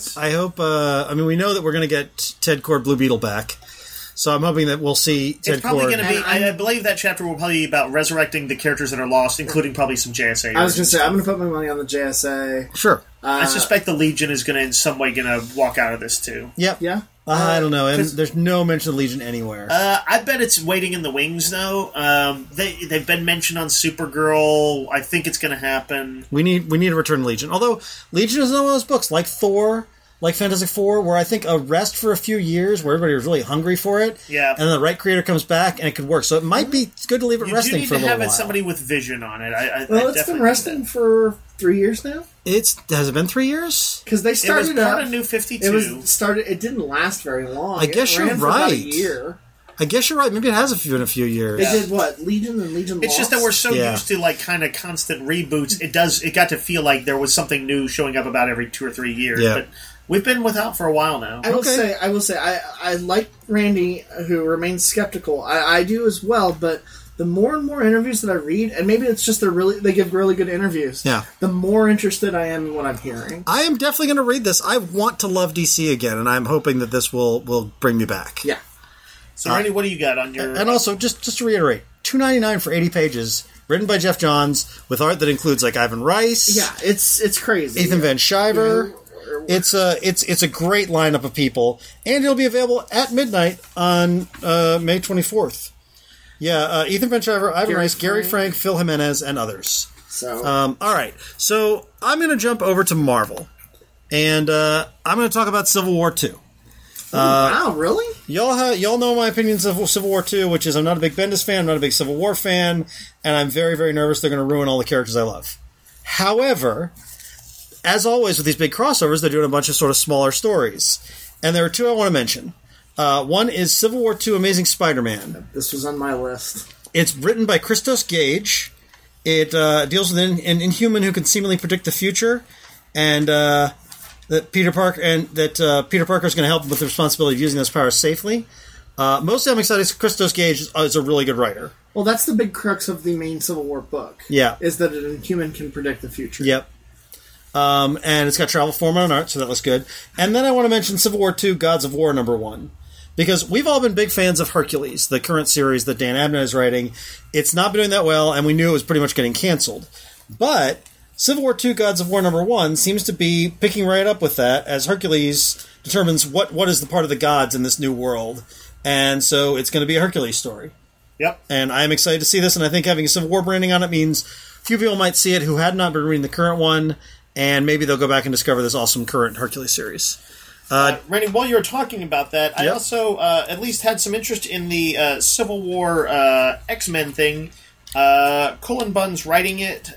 I mean, we know that we're going to get Ted Kord Blue Beetle back. So I'm hoping that we'll see Ted Kord. It's probably going to be. I believe that chapter will probably be about resurrecting the characters that are lost, including probably some JSA. I was going to say I'm going to put my money on the JSA. Sure. I suspect the Legion is going to in some way walk out of this too. Yep. Yeah. I don't know. And there's no mention of Legion anywhere. I bet it's waiting in the wings, though. They've been mentioned on Supergirl. I think it's going to happen. We need a return to Legion. Although Legion is not one of those books like Thor. like Fantastic Four, where I think a rest for a few years, where everybody was really hungry for it, and then the right creator comes back and it could work. So it might be good to leave it resting for a little while. You need to have somebody with vision on it. It's been resting for 3 years now. Has it been 3 years? Because they started it was part of New 52. It didn't last very long. I guess you're right. For about a year. I guess you're right. Maybe it has been a few years. They did what? Legion and Legion It's Lost? just that we're so used to like kind of constant reboots. It got to feel like there was something new showing up about every 2 or 3 years. Yeah. But we've been without for a while now. I will say, I like Randy, who remains skeptical. I do as well, but the more and more interviews that I read, and maybe it's just they give really good interviews. Yeah. The more interested I am in what I'm hearing. I am definitely going to read this. I want to love DC again, and I'm hoping that this will bring me back. Yeah. So, Randy, what do you got on your... And also, just to reiterate, $2.99 for 80 pages, written by Jeff Johns, with art that includes, like, Ivan Rice. Yeah, it's crazy. Ethan Van Sciver. It's a great lineup of people, and it'll be available at midnight on May 24th. Yeah, Ethan Van Sciver, Ivan Rice, Gary Frank, Phil Jimenez, and others. So, all right. So I'm going to jump over to Marvel, and I'm going to talk about Civil War 2. Wow, really? Y'all know my opinions of Civil War 2, which is I'm not a big Bendis fan, I'm not a big Civil War fan, and I'm very, very nervous they're going to ruin all the characters I love. However, as always with these big crossovers, they're doing a bunch of sort of smaller stories. And there are two I want to mention. One is Civil War 2 Amazing Spider-Man. This was on my list. It's written by Christos Gage. It deals with an Inhuman who can seemingly predict the future, and that Peter Parker is going to help him with the responsibility of using those powers safely. Mostly I'm excited because Christos Gage is a really good writer. Well, that's the big crux of the main Civil War book. Yeah. Is that an Inhuman can predict the future. Yep. And it's got Travel Foreman on art, so that looks good. And then I want to mention Civil War 2 Gods of War #1. Because we've all been big fans of Hercules, the current series that Dan Abnett is writing. It's not been doing that well, and we knew it was pretty much getting canceled. But Civil War 2 Gods of War #1 seems to be picking right up with that as Hercules determines what is the part of the gods in this new world. And so it's going to be a Hercules story. Yep. And I'm excited to see this, and I think having a Civil War branding on it means few people might see it who had not been reading the current one, and maybe they'll go back and discover this awesome current Hercules series. Randy, while you were talking about that, I also at least had some interest in the Civil War X-Men thing. Cullen Bunn's writing it,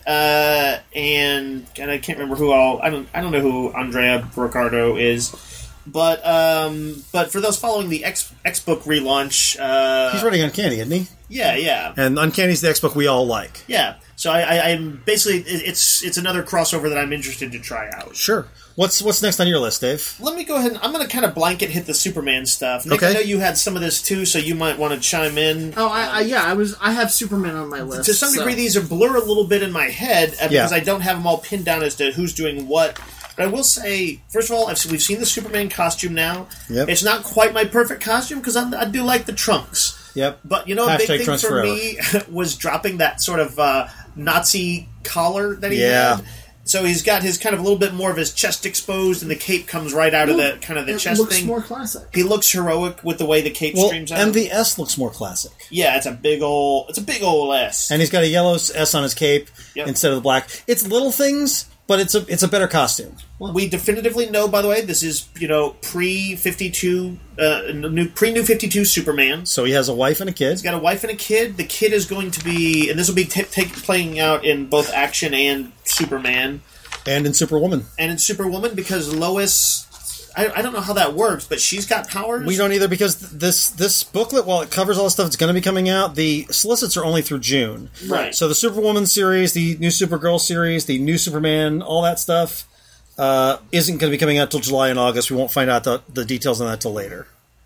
and I can't remember who all. I don't know who Andrea Ricardo is, but for those following the X book relaunch, he's writing Uncanny, isn't he? Yeah. And Uncanny's the X book we all like. Yeah. So I'm basically it's another crossover that I'm interested to try out. Sure. What's next on your list, Dave? Let me go ahead and I'm going to kind of blanket hit the Superman stuff. Nick, okay. I know you had some of this too, so you might want to chime in. Oh, I have Superman on my list. To some degree, these are blur a little bit in my head because I don't have them all pinned down as to who's doing what. But I will say, first of all, we've seen the Superman costume now. Yep. It's not quite my perfect costume because I do like the trunks. Yep. But a big thing for me was dropping that sort of Nazi collar that he had. So he's got his kind of a little bit more of his chest exposed, and the cape comes right out of the kind of the chest thing. It looks more classic. He looks heroic with the way the cape streams out. And the S looks more classic. Yeah, it's a big old S. And he's got a yellow S on his cape instead of the black. It's little things, but it's a better costume. Well, we definitively know, by the way, this is pre-52, pre-New 52 Superman. So he has a wife and a kid. He's got a wife and a kid. The kid is going to be, and this will be playing out in both Action and Superman, and in Superwoman, because Lois. I don't know how that works, but she's got powers. We don't either because this booklet, while it covers all the stuff that's going to be coming out, the solicits are only through June. Right. So the Superwoman series, the new Supergirl series, the new Superman, all that stuff isn't going to be coming out till July and August. We won't find out the details on that till later.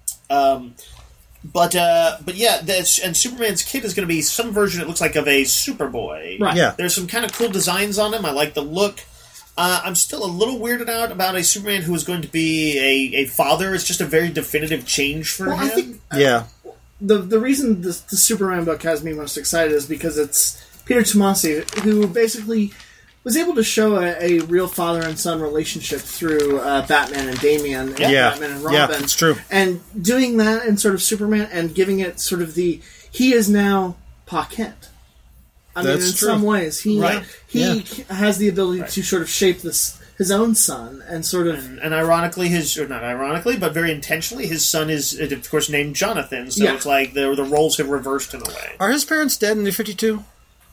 But yeah, and Superman's kid is going to be some version, it looks like, of a Superboy. Right. Yeah. There's some kind of cool designs on him. I like the look. I'm still a little weirded out about a Superman who is going to be a father. It's just a very definitive change for him. I think, the reason the Superman book has me most excited is because it's Peter Tomasi, who basically was able to show a real father and son relationship through Batman and Damian and Batman and Robin. Yeah, it's true. And doing that in sort of Superman and giving it sort of he is now Pa Kent. I mean, in some ways, he has the ability to sort of shape this his own son, and sort of... And ironically, not ironically, but very intentionally, his son is, of course, named Jonathan, so it's like the roles have reversed in a way. Are his parents dead in New 52?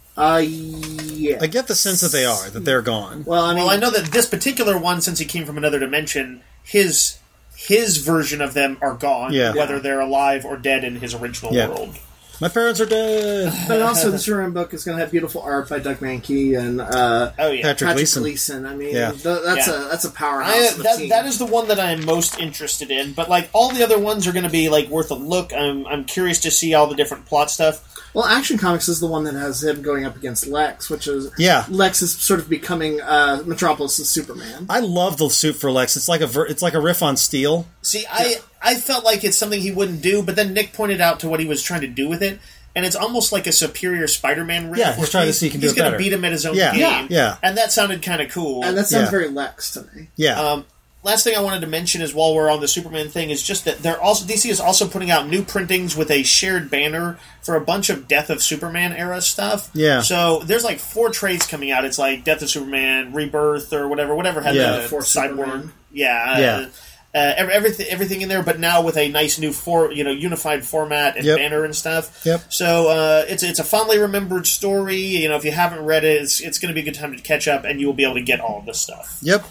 Yeah. I get the sense that they are, that they're gone. Well, I know that this particular one, since he came from another dimension, his version of them are gone, whether they're alive or dead in his original world. My parents are dead. But also, the Superman book is going to have beautiful art by Doug Mahnke and Patrick Gleason. I mean, that's a powerhouse. That is the one that I am most interested in. But like all the other ones are going to be like worth a look. I'm curious to see all the different plot stuff. Well, Action Comics is the one that has him going up against Lex, which is Lex is sort of becoming Metropolis' Superman. I love the suit for Lex. It's like a riff on Steel. See, I felt like it's something he wouldn't do, but then Nick pointed out to what he was trying to do with it, and it's almost like a superior Spider-Man riff. Yeah, he's trying to see he can do it better. He's going to beat him at his own game. Yeah. And that sounded kind of cool. And that sounds very Lex to me. Yeah. Last thing I wanted to mention is while we're on the Superman thing is just that DC is also putting out new printings with a shared banner for a bunch of Death of Superman era stuff. Yeah. So there's like 4 trades coming out. It's like Death of Superman, Rebirth, or whatever had the Cyborg. Everything in there, but now with a nice new unified format and banner and stuff. Yep. So it's a fondly remembered story. If you haven't read it, it's going to be a good time to catch up, and you will be able to get all of this stuff. Yep.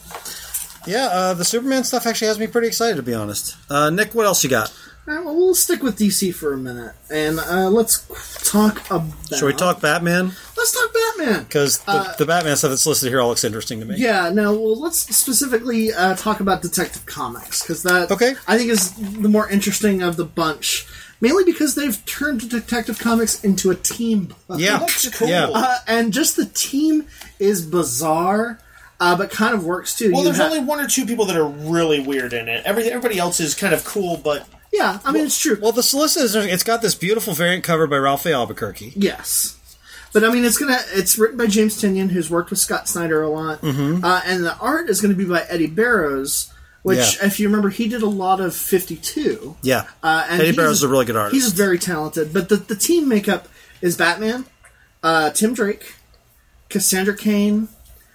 Yeah, the Superman stuff actually has me pretty excited, to be honest. Nick, what else you got? All right, well, we'll stick with DC for a minute, and let's talk about... Shall we talk Batman? Let's talk Batman! Because the Batman stuff that's listed here all looks interesting to me. Yeah, let's specifically talk about Detective Comics, because that, I think, is the more interesting of the bunch. Mainly because they've turned Detective Comics into a team book. Yeah. That's cool. Yeah. And just the team is bizarre... but kind of works too. Well, there's only 1 or 2 people that are really weird in it. Everybody else is kind of cool, but... Yeah, I mean, it's true. Well, the Solicitors, it's got this beautiful variant cover by Ralph A. Albuquerque. Yes. But, I mean, it's written by James Tynion, who's worked with Scott Snyder a lot. Mm-hmm. And the art is going to be by Eddie Barrows, which, if you remember, he did a lot of 52. Yeah. And Eddie Barrows is a really good artist. He's very talented. But the team makeup is Batman, Tim Drake, Cassandra Cain,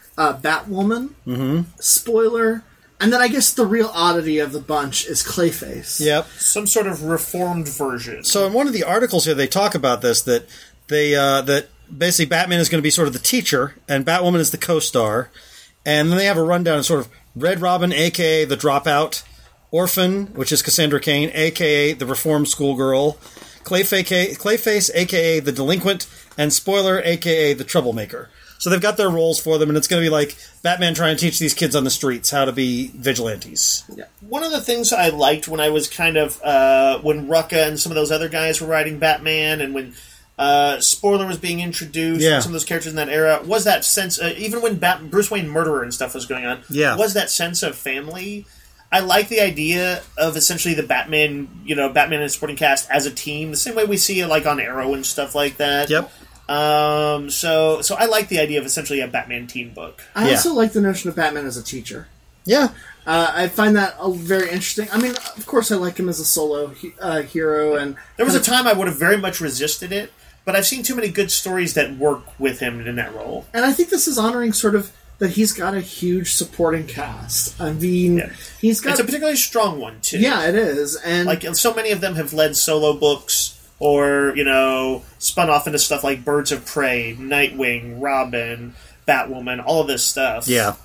Batwoman, Spoiler, and then I guess the real oddity of the bunch is Clayface. Yep. Some sort of reformed version. So in one of the articles here, they talk about this, that that basically Batman is going to be sort of the teacher, and Batwoman is the co-star, and then they have a rundown of sort of Red Robin, a.k.a. the dropout, Orphan, which is Cassandra Cain, a.k.a. the reformed schoolgirl, Clayface, a.k.a. the delinquent, and Spoiler, a.k.a. the troublemaker. So they've got their roles for them, and it's going to be like Batman trying to teach these kids on the streets how to be vigilantes. Yeah. One of the things I liked when I was kind of when Rucka and some of those other guys were writing Batman, and when Spoiler was being introduced, and some of those characters in that era, was that sense, even when Bruce Wayne Murderer and stuff was going on, was that sense of family. I like the idea of essentially the Batman, Batman and supporting cast as a team, the same way we see it like on Arrow and stuff like that. Yep. So I like the idea of essentially a Batman team book. I also like the notion of Batman as a teacher. Yeah. I find that very interesting. I mean, of course I like him as a solo hero. And there was a time I would have very much resisted it, but I've seen too many good stories that work with him in that role. And I think this is honoring sort of that he's got a huge supporting cast. I mean, he's got... It's a particularly strong one, too. Yeah, it is. And like, so many of them have led solo books or, spun off into stuff like Birds of Prey, Nightwing, Robin, Batwoman, all of this stuff. Yeah.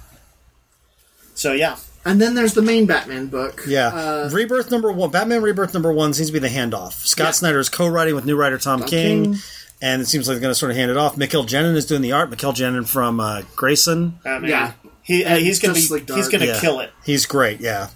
So, yeah. And then there's the main Batman book. Yeah. Rebirth number 1. Batman Rebirth number 1 seems to be the handoff. Scott Snyder is co-writing with new writer Tom King. And it seems like they're going to sort of hand it off. Mikkel Jennin is doing the art. Mikkel Jennin from Grayson. He's going to kill it. He's great, yeah.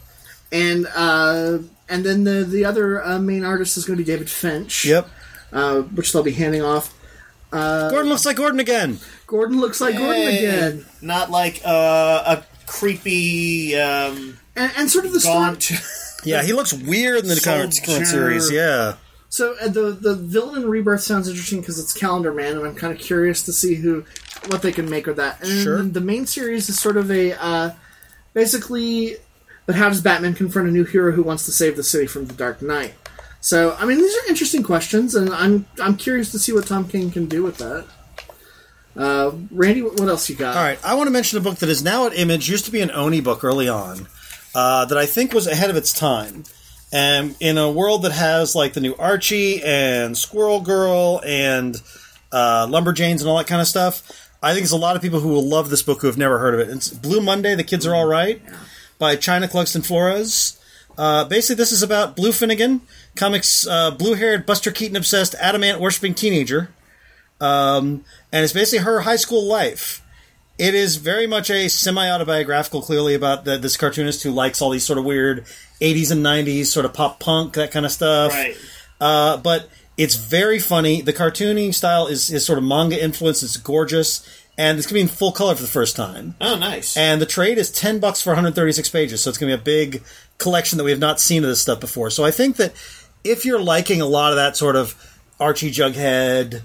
And then the other main artist is going to be David Finch. Yep. Which they'll be handing off. Gordon looks like Gordon again. Gordon looks like Gordon again. Not like a creepy... and sort of the gaunt... Yeah, he looks weird in the current series, yeah. So the villain in Rebirth sounds interesting because it's Calendar Man, and I'm kind of curious to see what they can make of that. And the main series is sort of a basically, but how does Batman confront a new hero who wants to save the city from the Dark Knight? So I mean, these are interesting questions, and I'm curious to see what Tom King can do with that. Randy, what else you got? All right, I want to mention a book that is now at Image, used to be an Oni book early on, that I think was ahead of its time. And in a world that has like the new Archie and Squirrel Girl and Lumberjanes and all that kind of stuff, I think there's a lot of people who will love this book who have never heard of it. It's Blue Monday, The Kids Are All Right, by China Clugston Flores. Basically, this is about Blue Finnegan, comics blue-haired, Buster Keaton-obsessed, adamant-worshipping teenager. And it's basically her high school life. It is very much a semi-autobiographical, clearly, about this cartoonist who likes all these sort of weird 80s and 90s sort of pop punk, that kind of stuff. Right. But it's very funny. The cartooning style is sort of manga-influenced. It's gorgeous. And it's going to be in full color for the first time. Oh, nice. And the trade is $10 for 136 pages, so it's going to be a big collection that we have not seen of this stuff before. So I think that if you're liking a lot of that sort of Archie Jughead,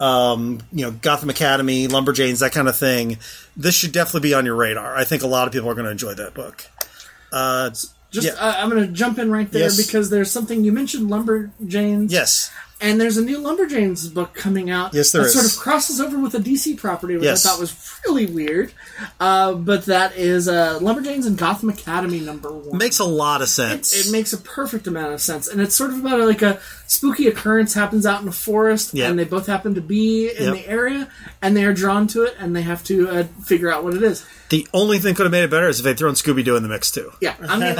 Gotham Academy, Lumberjanes, that kind of thing, this should definitely be on your radar. I think a lot of people are going to enjoy that book. I'm going to jump in right there because there's something you mentioned, Lumberjanes. Yes. And there's a new Lumberjanes book coming out. Yes, there is. That sort of crosses over with a DC property, which I thought was really weird. But that is Lumberjanes and Gotham Academy #1. Makes a lot of sense. It makes a perfect amount of sense. And it's sort of about like a spooky occurrence happens out in a forest, and they both happen to be in the area, and they are drawn to it, and they have to figure out what it is. The only thing could have made it better is if they'd thrown Scooby-Doo in the mix, too. Yeah,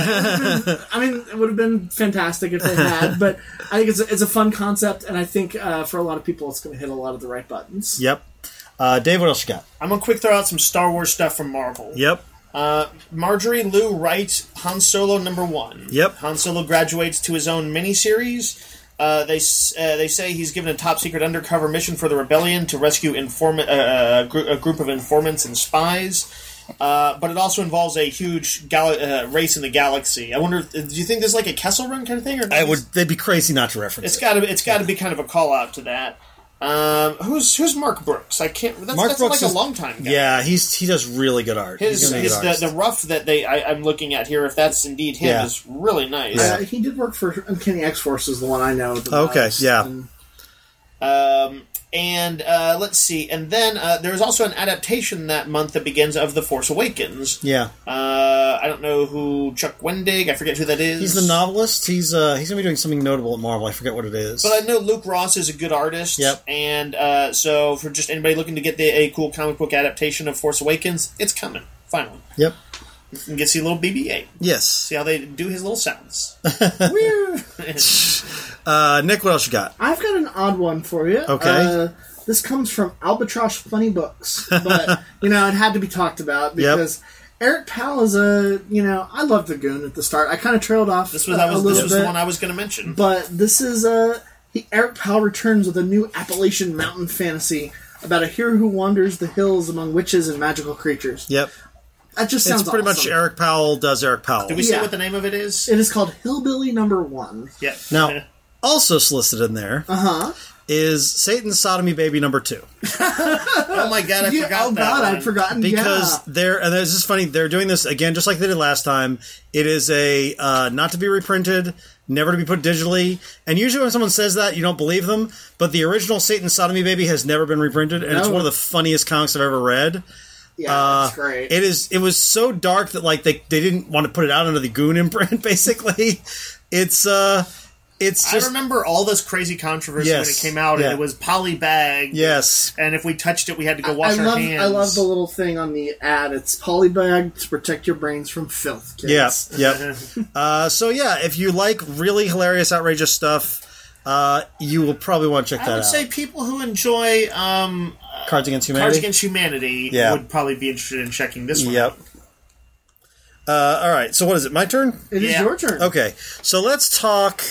it would have been fantastic if they had, but I think it's a fun concept, and I think for a lot of people it's going to hit a lot of the right buttons. Yep. Dave, what else you got? I'm going to quick throw out some Star Wars stuff from Marvel. Yep. Marjorie Liu writes Han Solo #1. Yep. Han Solo graduates to his own miniseries. They say he's given a top-secret undercover mission for the rebellion to rescue a group of informants and spies. But it also involves a huge race in the galaxy. I wonder, do you think there's like a Kessel Run kind of thing? Or they'd be crazy not to reference it. It's got to be kind of a call-out to that. Who's Mark Brooks? I can't. That's Brooks like a long time guy. Yeah, he does really good art. The rough that I'm looking at here, if that's indeed him, is really nice. He did work for Uncanny X-Force, is the one I know. Most. And let's see. And then there's also an adaptation that month that begins of The Force Awakens. Yeah. I don't know who Chuck Wendig. I forget who that is. He's the novelist. He's going to be doing something notable at Marvel. I forget what it is. But I know Luke Ross is a good artist. Yep. And so for just anybody looking to get a cool comic book adaptation of Force Awakens, it's coming. Finally. Yep. You can get to see a little BB-8. Yes. See how they do his little sounds. Nick, what else you got? I've got an odd one for you. Okay. This comes from Albatross Funny Books, but it had to be talked about because Eric Powell is I loved the Goon at the start. I kind of trailed off. This was the one I was going to mention. But this is Eric Powell returns with a new Appalachian mountain fantasy about a hero who wanders the hills among witches and magical creatures. Yep. That just sounds pretty much Eric Powell does Eric Powell. Did we say what the name of it is? It is called Hillbilly #1. Yeah. Now, also solicited in there is Satan's Sodomy Baby #2. Oh my god, I forgot that. Oh god, I'd forgotten. Because and this is funny, they're doing this again just like they did last time. It is a not to be reprinted, never to be put digitally. And usually when someone says that, you don't believe them. But the original Satan's Sodomy Baby has never been reprinted, and it's one of the funniest comics I've ever read. Yeah, that's great. It was so dark that like they didn't want to put it out under the Goon imprint. Basically, it's just, I remember all this crazy controversy when it came out, and it was polybagged. Yes, and if we touched it, we had to go wash our hands. I love the little thing on the ad. It's polybagged to protect your brains from filth. Kids. Yeah, yep. So if you like really hilarious, outrageous stuff, you will probably want to check that out. I would say people who enjoy Cards Against Humanity, would probably be interested in checking this one out. All right, so what is it? My turn? It is your turn. Okay, so let's talk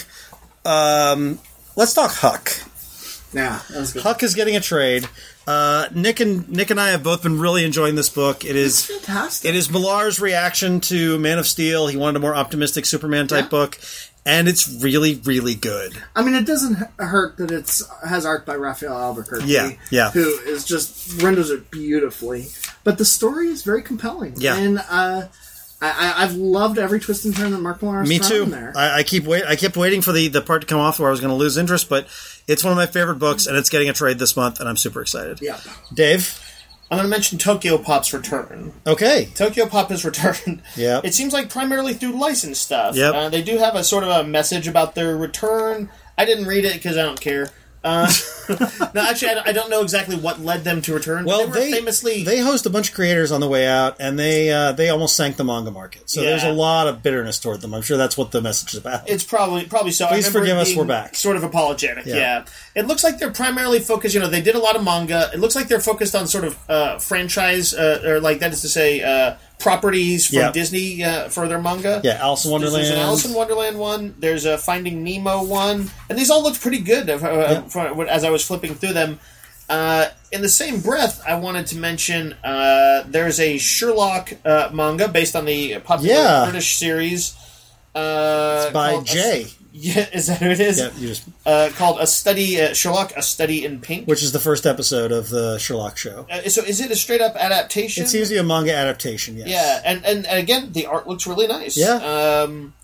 Huck. Yeah, that was good. Huck is getting a trade. Nick and I have both been really enjoying this book. It's fantastic. It is Millar's reaction to Man of Steel. He wanted a more optimistic Superman type book. And it's really, really good. I mean, it doesn't hurt that it has art by Raphael Albuquerque. Yeah. Who is just renders it beautifully. But the story is very compelling. Yeah. And I've loved every twist and turn that Mark Millar has thrown in there. I kept waiting for the part to come off where I was going to lose interest, but it's one of my favorite books, and it's getting a trade this month, and I'm super excited. Yeah. Dave? I'm going to mention Tokyo Pop's return. Okay. Tokyo Pop has returned. Yeah. It seems like primarily through licensed stuff. Yep. They do have a sort of a message about their return. I didn't read it because I don't care. No, actually, I don't know exactly what led them to return. Well, famously they host a bunch of creators on the way out, and they almost sank the manga market. So there's a lot of bitterness toward them. I'm sure that's what the message is about. It's probably so. Please forgive us. We're back. Sort of apologetic. Yeah. It looks like they're primarily focused. They did a lot of manga. It looks like they're focused on sort of franchise, or like that is to say. Properties from Disney for their manga. Yeah, Alice in Wonderland. There's an Alice in Wonderland one. There's a Finding Nemo one. And these all looked pretty good as I was flipping through them. In the same breath, I wanted to mention there's a Sherlock manga based on the popular British series. It's by Jay. Is that who it is? Yeah, you just called Sherlock, A Study in Pink. Which is the first episode of the Sherlock show. So is it a straight-up adaptation? It seems to be a manga adaptation, yes. Yeah, and again, the art looks really nice. Yeah.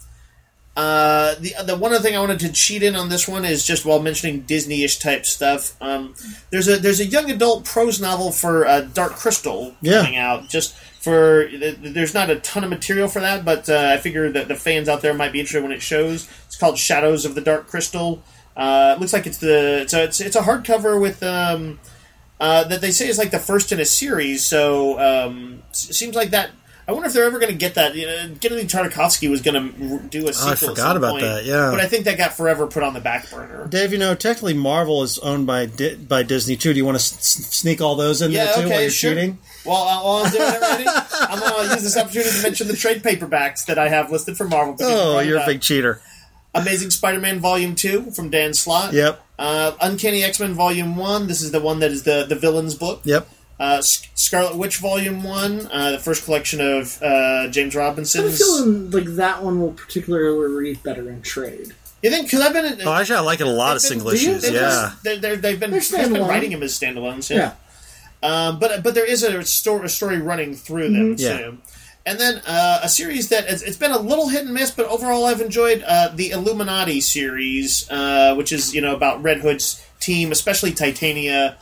The one other thing I wanted to cheat in on this one is just while mentioning Disney-ish type stuff. There's a young adult prose novel for Dark Crystal coming out. There's not a ton of material for that, but I figure that the fans out there might be interested when it shows. It's called Shadows of the Dark Crystal. It looks like it's a hardcover with that they say is like the first in a series. So it seems like that. I wonder if they're ever going to get that. Gennady Tartakovsky was going to do a sequel. I forgot about that. Yeah, but I think that got forever put on the back burner. Dave, technically Marvel is owned by Disney too. Do you want to sneak all those in there too while you're cheating? Well, while I'm doing it already, I'm going to use this opportunity to mention the trade paperbacks that I have listed for Marvel. Oh, you're a big cheater. Amazing Spider-Man Volume 2 from Dan Slott. Yep. Uncanny X-Men Volume 1. This is the one that is the villain's book. Yep. Scarlet Witch Volume 1, the first collection of James Robinson's. I'm feeling like that one will particularly read better in trade. You think? Because I've been... actually, I like it a lot of single issues, They've been writing him as standalones, yeah. But there is a story running through them, too. And then a series that it's been a little hit and miss, but overall I've enjoyed the Illuminati series, which is about Red Hood's team, especially Titania,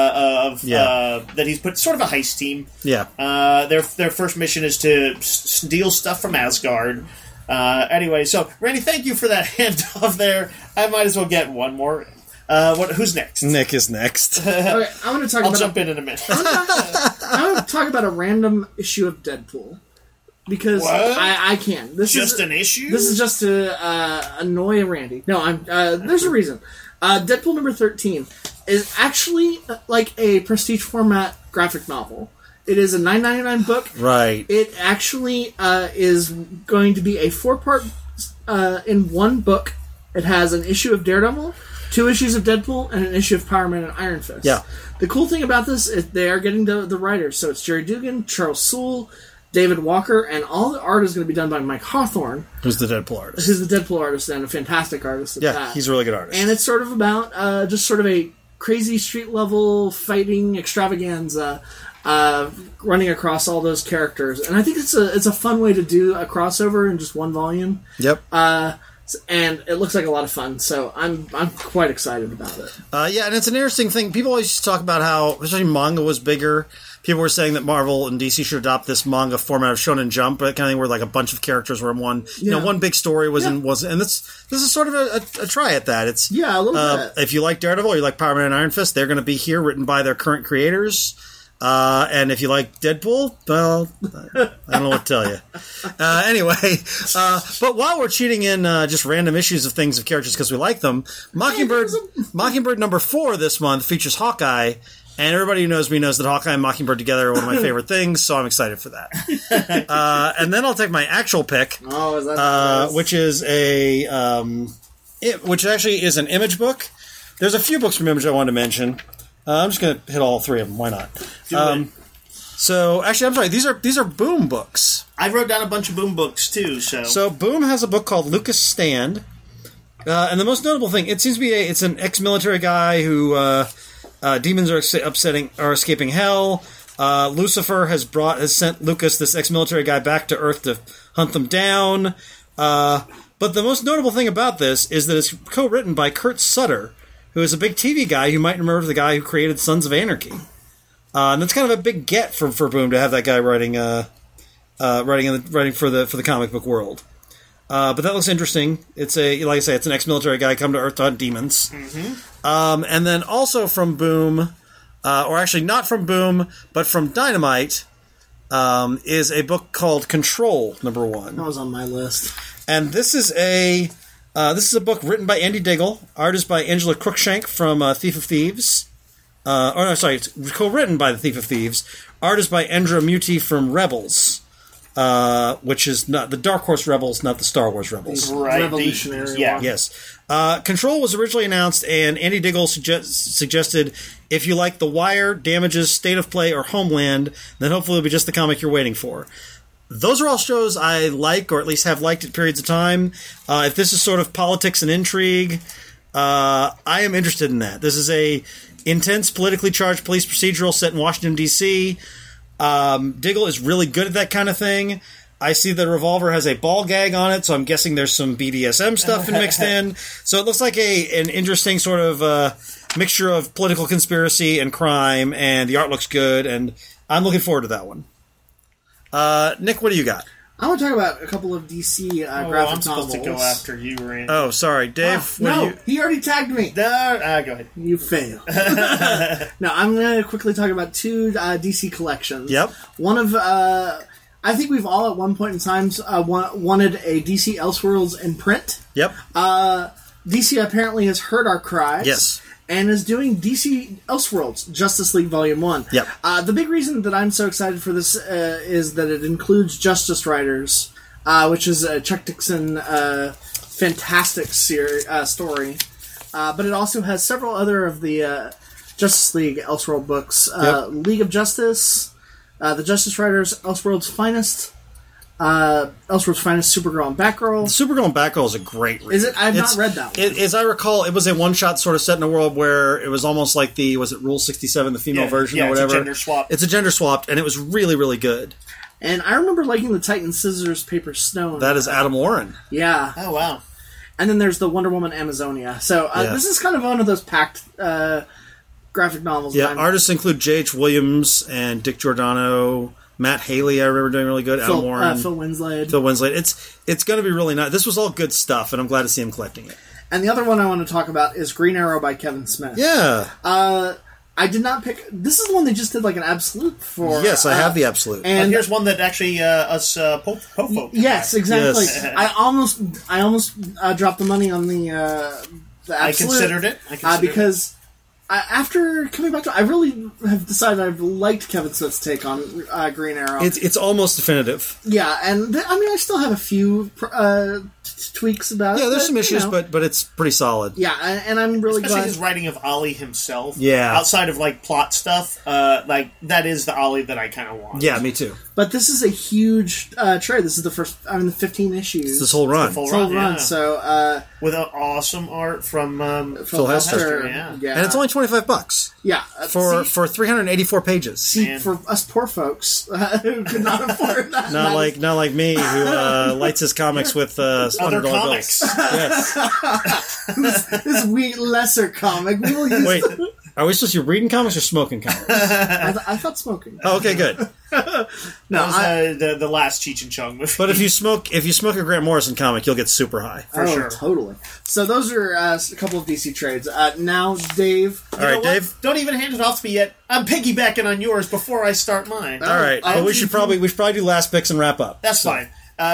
that he's put sort of a heist team. Yeah. Their first mission is to steal stuff from Asgard. Anyway, so Randy, thank you for that handoff there. I might as well get one more. Who's next? Nick is next. Okay, I'll jump in a minute. I want to talk about a random issue of Deadpool. Because I can. This is an issue? This is just to annoy Randy. No, there's a reason. Deadpool number 13 is actually like a prestige format graphic novel. It is a $9.99 book. Right. It actually is going to be a 4-part in one book. It has an issue of Daredevil, 2 issues of Deadpool, and an issue of Power Man and Iron Fist. Yeah. The cool thing about this is they are getting the writers. So it's Jerry Dugan, Charles Soule, David Walker, and all the art is going to be done by Mike Hawthorne. Who's the Deadpool artist. Who's the Deadpool artist and a fantastic artist at that. He's a really good artist. And it's sort of about just sort of a crazy street-level fighting extravaganza running across all those characters. And I think it's a fun way to do a crossover in just one volume. Yep. And it looks like a lot of fun, so I'm quite excited about it. And it's an interesting thing. People always talk about how, especially manga was bigger. People were saying that Marvel and DC should adopt this manga format of Shonen Jump, but kind of thing where like a bunch of characters were in one. One big story was and this is sort of a try at that. It's a little bit. If you like Daredevil, or you like Power Man and Iron Fist, they're going to be here, written by their current creators. And if you like Deadpool, well, I don't know what to tell you. Anyway, but while we're cheating in just random issues of things of characters because we like them, Mockingbird number 4 this month features Hawkeye. And everybody who knows me knows that Hawkeye and Mockingbird together are one of my favorite things, so I'm excited for that. And then I'll take my actual pick, which is which actually is an Image book. There's a few books from Image I wanted to mention. I'm just going to hit all 3 of them. Why not? So, actually, I'm sorry. These are Boom books. I wrote down a bunch of Boom books too. So Boom has a book called Lucas Stand, and the most notable thing, it seems to be it's an ex-military guy who demons are escaping hell. Lucifer has sent Lucas, this ex-military guy, back to Earth to hunt them down. But the most notable thing about this is that it's co-written by Kurt Sutter, who is a big TV guy. You might remember the guy who created Sons of Anarchy. and that's kind of a big get for Boom to have that guy writing for the comic book world. But that looks interesting. It's like I say, it's an ex-military guy come to Earth to hunt demons. Mm-hmm. And then also from Boom, or actually not from Boom, but from Dynamite, is a book called Control #1. That was on my list. And this is a book written by Andy Diggle. Art is by Angela Cruikshank from Thief of Thieves. It's co-written by the Thief of Thieves. Art is by Endra Muti from Rebels. Which is not the Dark Horse Rebels, not the Star Wars Rebels. Right. Revolutionary. Yes. Control was originally announced, and Andy Diggle suggested if you like The Wire, Damages, State of Play, or Homeland, then hopefully it'll be just the comic you're waiting for. Those are all shows I like, or at least have liked at periods of time. If this is sort of politics and intrigue, I am interested in that. This is a intense, politically charged police procedural set in Washington, D.C., Diggle is really good at that kind of thing. I see the Revolver has a ball gag on it, so I'm guessing there's some BDSM stuff mixed in. So it looks like an interesting sort of mixture of political conspiracy and crime, and the art looks good, and I'm looking forward to that one. Nick, what do you got? I want to talk about a couple of DC graphic novels. I'm supposed to go after you, Randy. Oh, sorry. Dave, he already tagged me. Go ahead. You fail. No, I'm going to quickly talk about 2 DC collections. Yep. One of, I think we've all at one point in time wanted a DC Elseworlds in print. Yep. DC apparently has heard our cries. Yes. And is doing DC Elseworlds, Justice League Volume 1. Yep. The big reason that I'm so excited for this is that it includes Justice Riders, which is a Chuck Dixon fantastic story. But it also has several other of the Justice League Elseworld books. League of Justice, the Justice Riders, Elseworld's Finest, Elseworld's Finest, Supergirl and Batgirl. Supergirl and Batgirl is a great read. Is it? I've not read that one. As I recall, it was a one-shot sort of set in a world where it was almost like was it Rule 67, the female version or whatever? It's a gender swap. It's a gender swapped, and it was really, really good. And I remember liking the Titan Scissors Paper Stone. That is Adam Warren. Yeah. Oh, wow. And then there's the Wonder Woman Amazonia. So this is kind of one of those packed graphic novels. Yeah, artists include J.H. Williams and Dick Giordano. Matt Haley, I remember doing really good. Adam Warren. Phil Winslade. Phil Winslade. It's going to be really nice. This was all good stuff, and I'm glad to see him collecting it. And the other one I want to talk about is Green Arrow by Kevin Smith. Yeah. I did not pick... This is the one they just did like an absolute for. Yes, I have the absolute. And here's one that actually us po folk. Yes, exactly. Yes. I almost dropped the money on the absolute. I considered it. Because... after coming back to it, I really have decided I've liked Kevin Smith's take on Green Arrow. It's almost definitive. Yeah, and I still have a few tweaks about it. Yeah, there's some issues, but it's pretty solid. Yeah, and I'm really Especially glad. his writing of Ollie himself. Yeah. Outside of, plot stuff, that is the Ollie that I kind of want. Yeah, me too. But this is a huge trade. This is the first, the 15 issues. It's this whole run. It's the whole run, so... with an awesome art from Phil Hester. Yeah. And it's only $25. Yeah. For 384 pages. See, for us poor folks who could not afford that. Not like me, who lights his comics with $100 bills. Yes. this wee lesser comic. We will use Wait, are we supposed to be reading comics or smoking comics? I thought smoking. Oh, okay, good. No, the last Cheech and Chong movie. But if you smoke a Grant Morrison comic, you'll get super high. For sure. Totally. So those are a couple of DC trades. Now, Dave. All right, Dave. Don't even hand it off to me yet. I'm piggybacking on yours before I start mine. All right. Well, we should probably do last picks and wrap up. That's fine.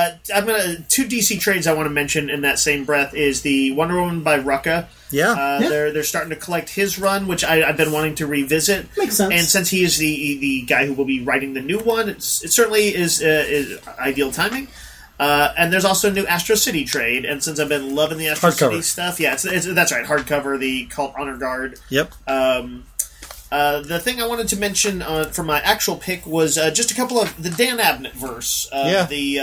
Two DC trades I want to mention in that same breath is the Wonder Woman by Rucka. Yeah. They're starting to collect his run, which I've been wanting to revisit. Makes sense. And since he is the guy who will be writing the new one, it certainly is ideal timing. And there's also a new Astro City trade, and since I've been loving the Astro City stuff, that's right, hardcover, the Cult Honor Guard. Yep. The thing I wanted to mention for my actual pick was just a couple of the Dan Abnett verse of the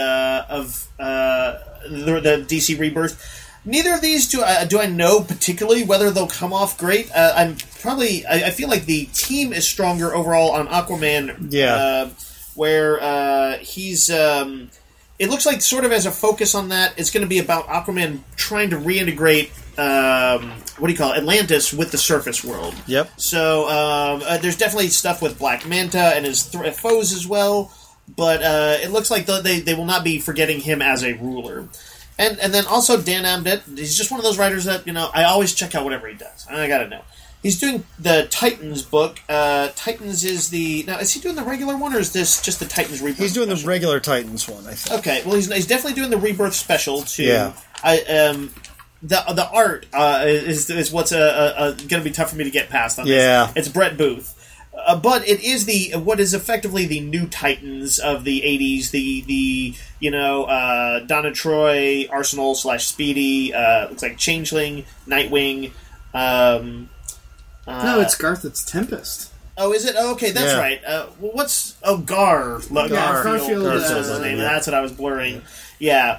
DC Rebirth. Neither of these do I know particularly whether they'll come off great. I feel like the team is stronger overall on Aquaman. Yeah. Where he's. It looks like sort of as a focus on that, it's going to be about Aquaman trying to reintegrate what do you call it? Atlantis with the surface world. Yep. So there's definitely stuff with Black Manta and his foes as well, but it looks like they will not be forgetting him as a ruler. And then also Dan Abnett, he's just one of those writers that, I always check out whatever he does. I gotta know. He's doing the Titans book. Titans is now, is he doing the regular one, or is this just the Titans Rebirth He's doing special? the regular Titans one, I think. Okay, well, he's definitely doing the Rebirth special, too. Yeah. The art is what's going to be tough for me to get past on this. Yeah. It's Brett Booth. But it is what is effectively the new Titans of the 80s, the Donna Troy, Arsenal / Speedy, looks like Changeling, Nightwing. No, it's Garth. It's Tempest. Oh, is it? Oh, okay, that's right. Gar. Garfield is his name. That's what I was blurring. Yeah.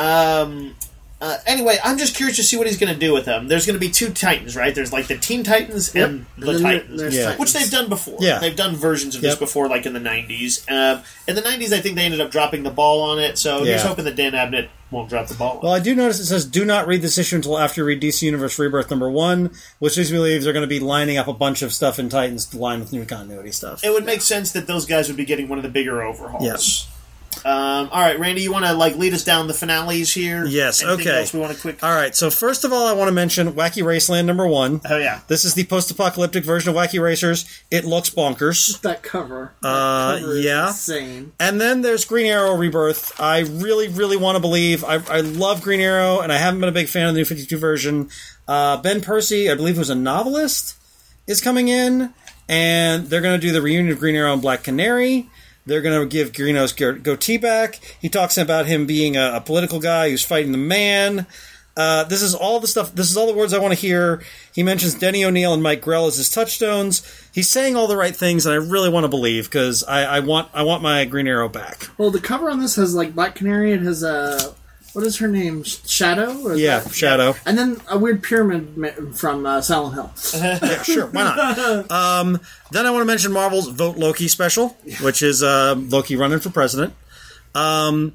Anyway, I'm just curious to see what he's going to do with them. There's going to be 2 Titans, right? There's like the Teen Titans and the Titans, which they've done before. Yeah. They've done versions of this before, like in the 90s. In the 90s, I think they ended up dropping the ball on it, so he's hoping that Dan Abnett won't drop the ball. Well, I do notice it says, do not read this issue until after you read DC Universe Rebirth #1, which leads me to believe they're going to be lining up a bunch of stuff in Titans to line with new continuity stuff. It would make sense that those guys would be getting one of the bigger overhauls. Yes. All right, Randy, you want to lead us down the finales here? Yes. Anything okay. else we want to quick? All right. So first of all, I want to mention Wacky Raceland #1. Oh yeah. This is the post-apocalyptic version of Wacky Racers. It looks bonkers. That cover. Is insane. And then there's Green Arrow Rebirth. I really, really want to believe. I love Green Arrow, and I haven't been a big fan of the New 52 version. Ben Percy, I believe, who's a novelist, is coming in, and they're going to do the reunion of Green Arrow and Black Canary. They're going to give Green Arrow's goatee back. He talks about him being a political guy who's fighting the man. This is all the stuff. This is all the words I want to hear. He mentions Denny O'Neil and Mike Grell as his touchstones. He's saying all the right things, and I really want to believe because I want my Green Arrow back. Well, the cover on this has Black Canary and has what is her name? Shadow? Shadow. And then a weird pyramid from Silent Hill. Yeah, sure. Why not? Then I want to mention Marvel's Vote Loki special, which is Loki running for president. And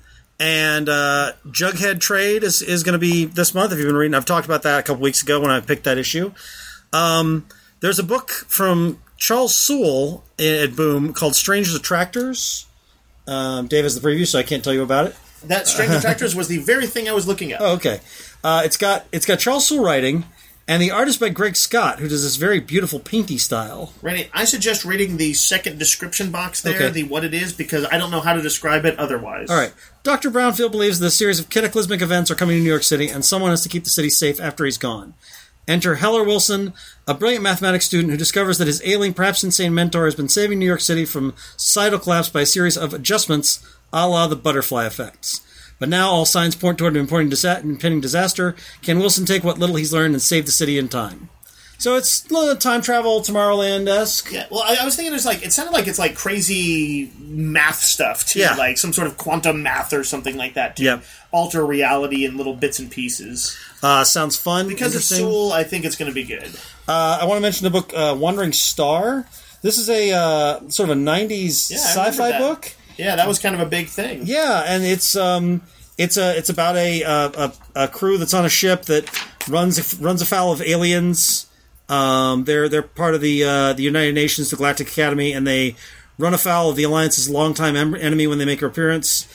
Jughead Trade is going to be this month, if you've been reading. I've talked about that a couple weeks ago when I picked that issue. There's a book from Charles Sewell at Boom called Strange Attractors. Dave has the preview, so I can't tell you about it. That Strange Attractors was the very thing I was looking at. Oh, okay. It's got Charles Sewell writing, and the artist by Greg Scott, who does this very beautiful painty style. Randy, I suggest reading the second description box there, the what it is, because I don't know how to describe it otherwise. All right. Dr. Brownfield believes that a series of cataclysmic events are coming to New York City, and someone has to keep the city safe after he's gone. Enter Heller Wilson, a brilliant mathematics student who discovers that his ailing, perhaps insane mentor has been saving New York City from societal collapse by a series of adjustments a la the butterfly effects. But now all signs point toward an impending disaster. Can Wilson take what little he's learned and save the city in time? So it's a little time travel, Tomorrowland-esque. Yeah, well, I was thinking it sounded like it's like crazy math stuff, too. Yeah. Like some sort of quantum math or something like that, too. Yeah. Alter reality in little bits and pieces. Sounds fun. Because it's Sewell, I think it's going to be good. I want to mention the book Wandering Star. This is a sort of a 90s sci-fi book. Yeah, that was kind of a big thing. Yeah, and it's about a crew that's on a ship that runs afoul of aliens. They're part of the United Nations, the Galactic Academy, and they run afoul of the Alliance's longtime enemy when they make their appearance.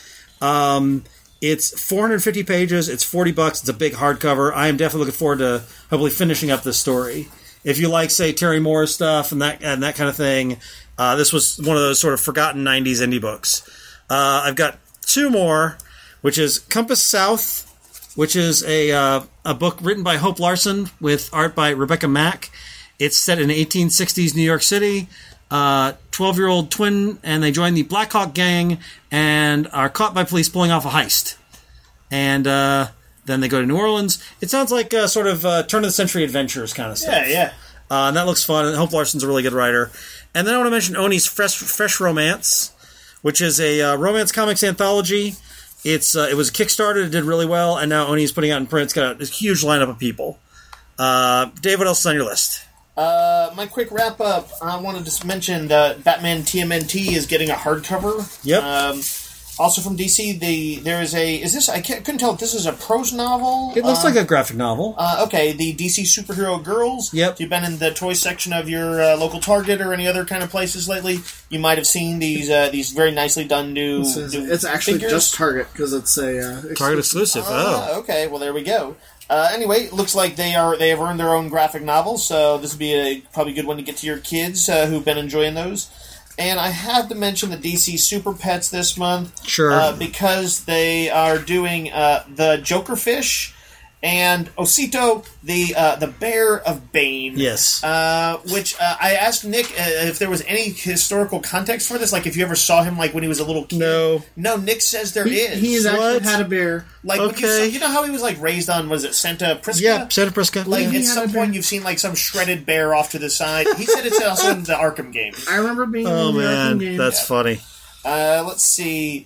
It's 450 pages. It's $40. It's a big hardcover. I am definitely looking forward to hopefully finishing up this story. If you like, say, Terry Moore stuff and that kind of thing, this was one of those sort of forgotten 90s indie books. I've got 2 more, which is Compass South, which is a book written by Hope Larson with art by Rebecca Mack. It's set in 1860s New York City. 12-year-old twin, and they join the Black Hawk gang and are caught by police pulling off a heist. And then they go to New Orleans. It sounds like sort of turn-of-the-century adventures kind of stuff. Yeah. And that looks fun. And Hope Larson's a really good writer. And then I want to mention Oni's Fresh Romance, which is a romance comics anthology. It was a Kickstarter. It did really well, and now Oni's putting it out in print. It's got a huge lineup of people. Dave, what else is on your list? My quick wrap-up, I wanted to mention that Batman TMNT is getting a hardcover. Yep. Also from DC, there is a... Is this... I couldn't tell if this is a prose novel. It looks like a graphic novel. Okay, the DC Superhero Girls. Yep. If you've been in the toy section of your local Target or any other kind of places lately, you might have seen these very nicely done new It's actually figures. just Target, because it's a... Target exclusive, Okay, well, there we go. Anyway, looks like they have earned their own graphic novel, so this would be probably a good one to get to your kids who've been enjoying those. And I had to mention the DC Super Pets this month. Sure. Because they are doing the Jokerfish and Osito, the Bear of Bane. Yes. Which I asked Nick if there was any historical context for this, like if you ever saw him like when he was a little kid. No, Nick says there is. He has actually had a bear. Like, okay. you know how he was like raised on, was it Santa Prisca? Yeah, Santa Prisca. Like Yeah. at some point you've seen like some shredded bear off to the side. He said it's also in the Arkham games. I remember being in Oh the man, Arkham game. that's funny. Let's see.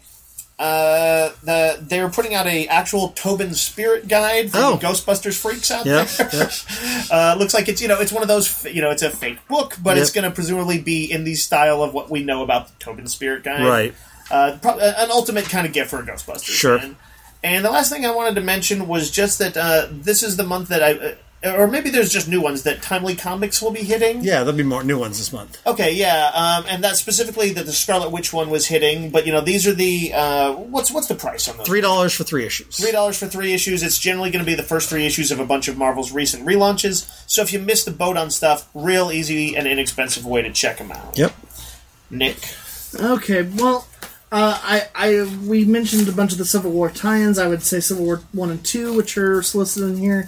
They were putting out a actual Tobin Spirit guide for the Ghostbusters freaks out there. Looks like it's one of those, it's a fake book, but it's going to presumably be in the style of what we know about the Tobin Spirit guide. Right. An ultimate kind of gift for a Ghostbusters. Sure. Fan. And the last thing I wanted to mention was just that this is the month that or maybe there's just new ones that Timely Comics will be hitting. Yeah, there'll be more new ones this month. Okay, yeah, and that specifically that the Scarlet Witch one was hitting, but these are the what's the price on those? $3 for 3 issues. $3 for 3 issues. It's generally going to be the first 3 issues of a bunch of Marvel's recent relaunches. So if you missed the boat on stuff, real easy and inexpensive way to check them out. Yep. Nick. Okay, well, we mentioned a bunch of the Civil War tie-ins. I would say Civil War 1 and 2, which are listed in here,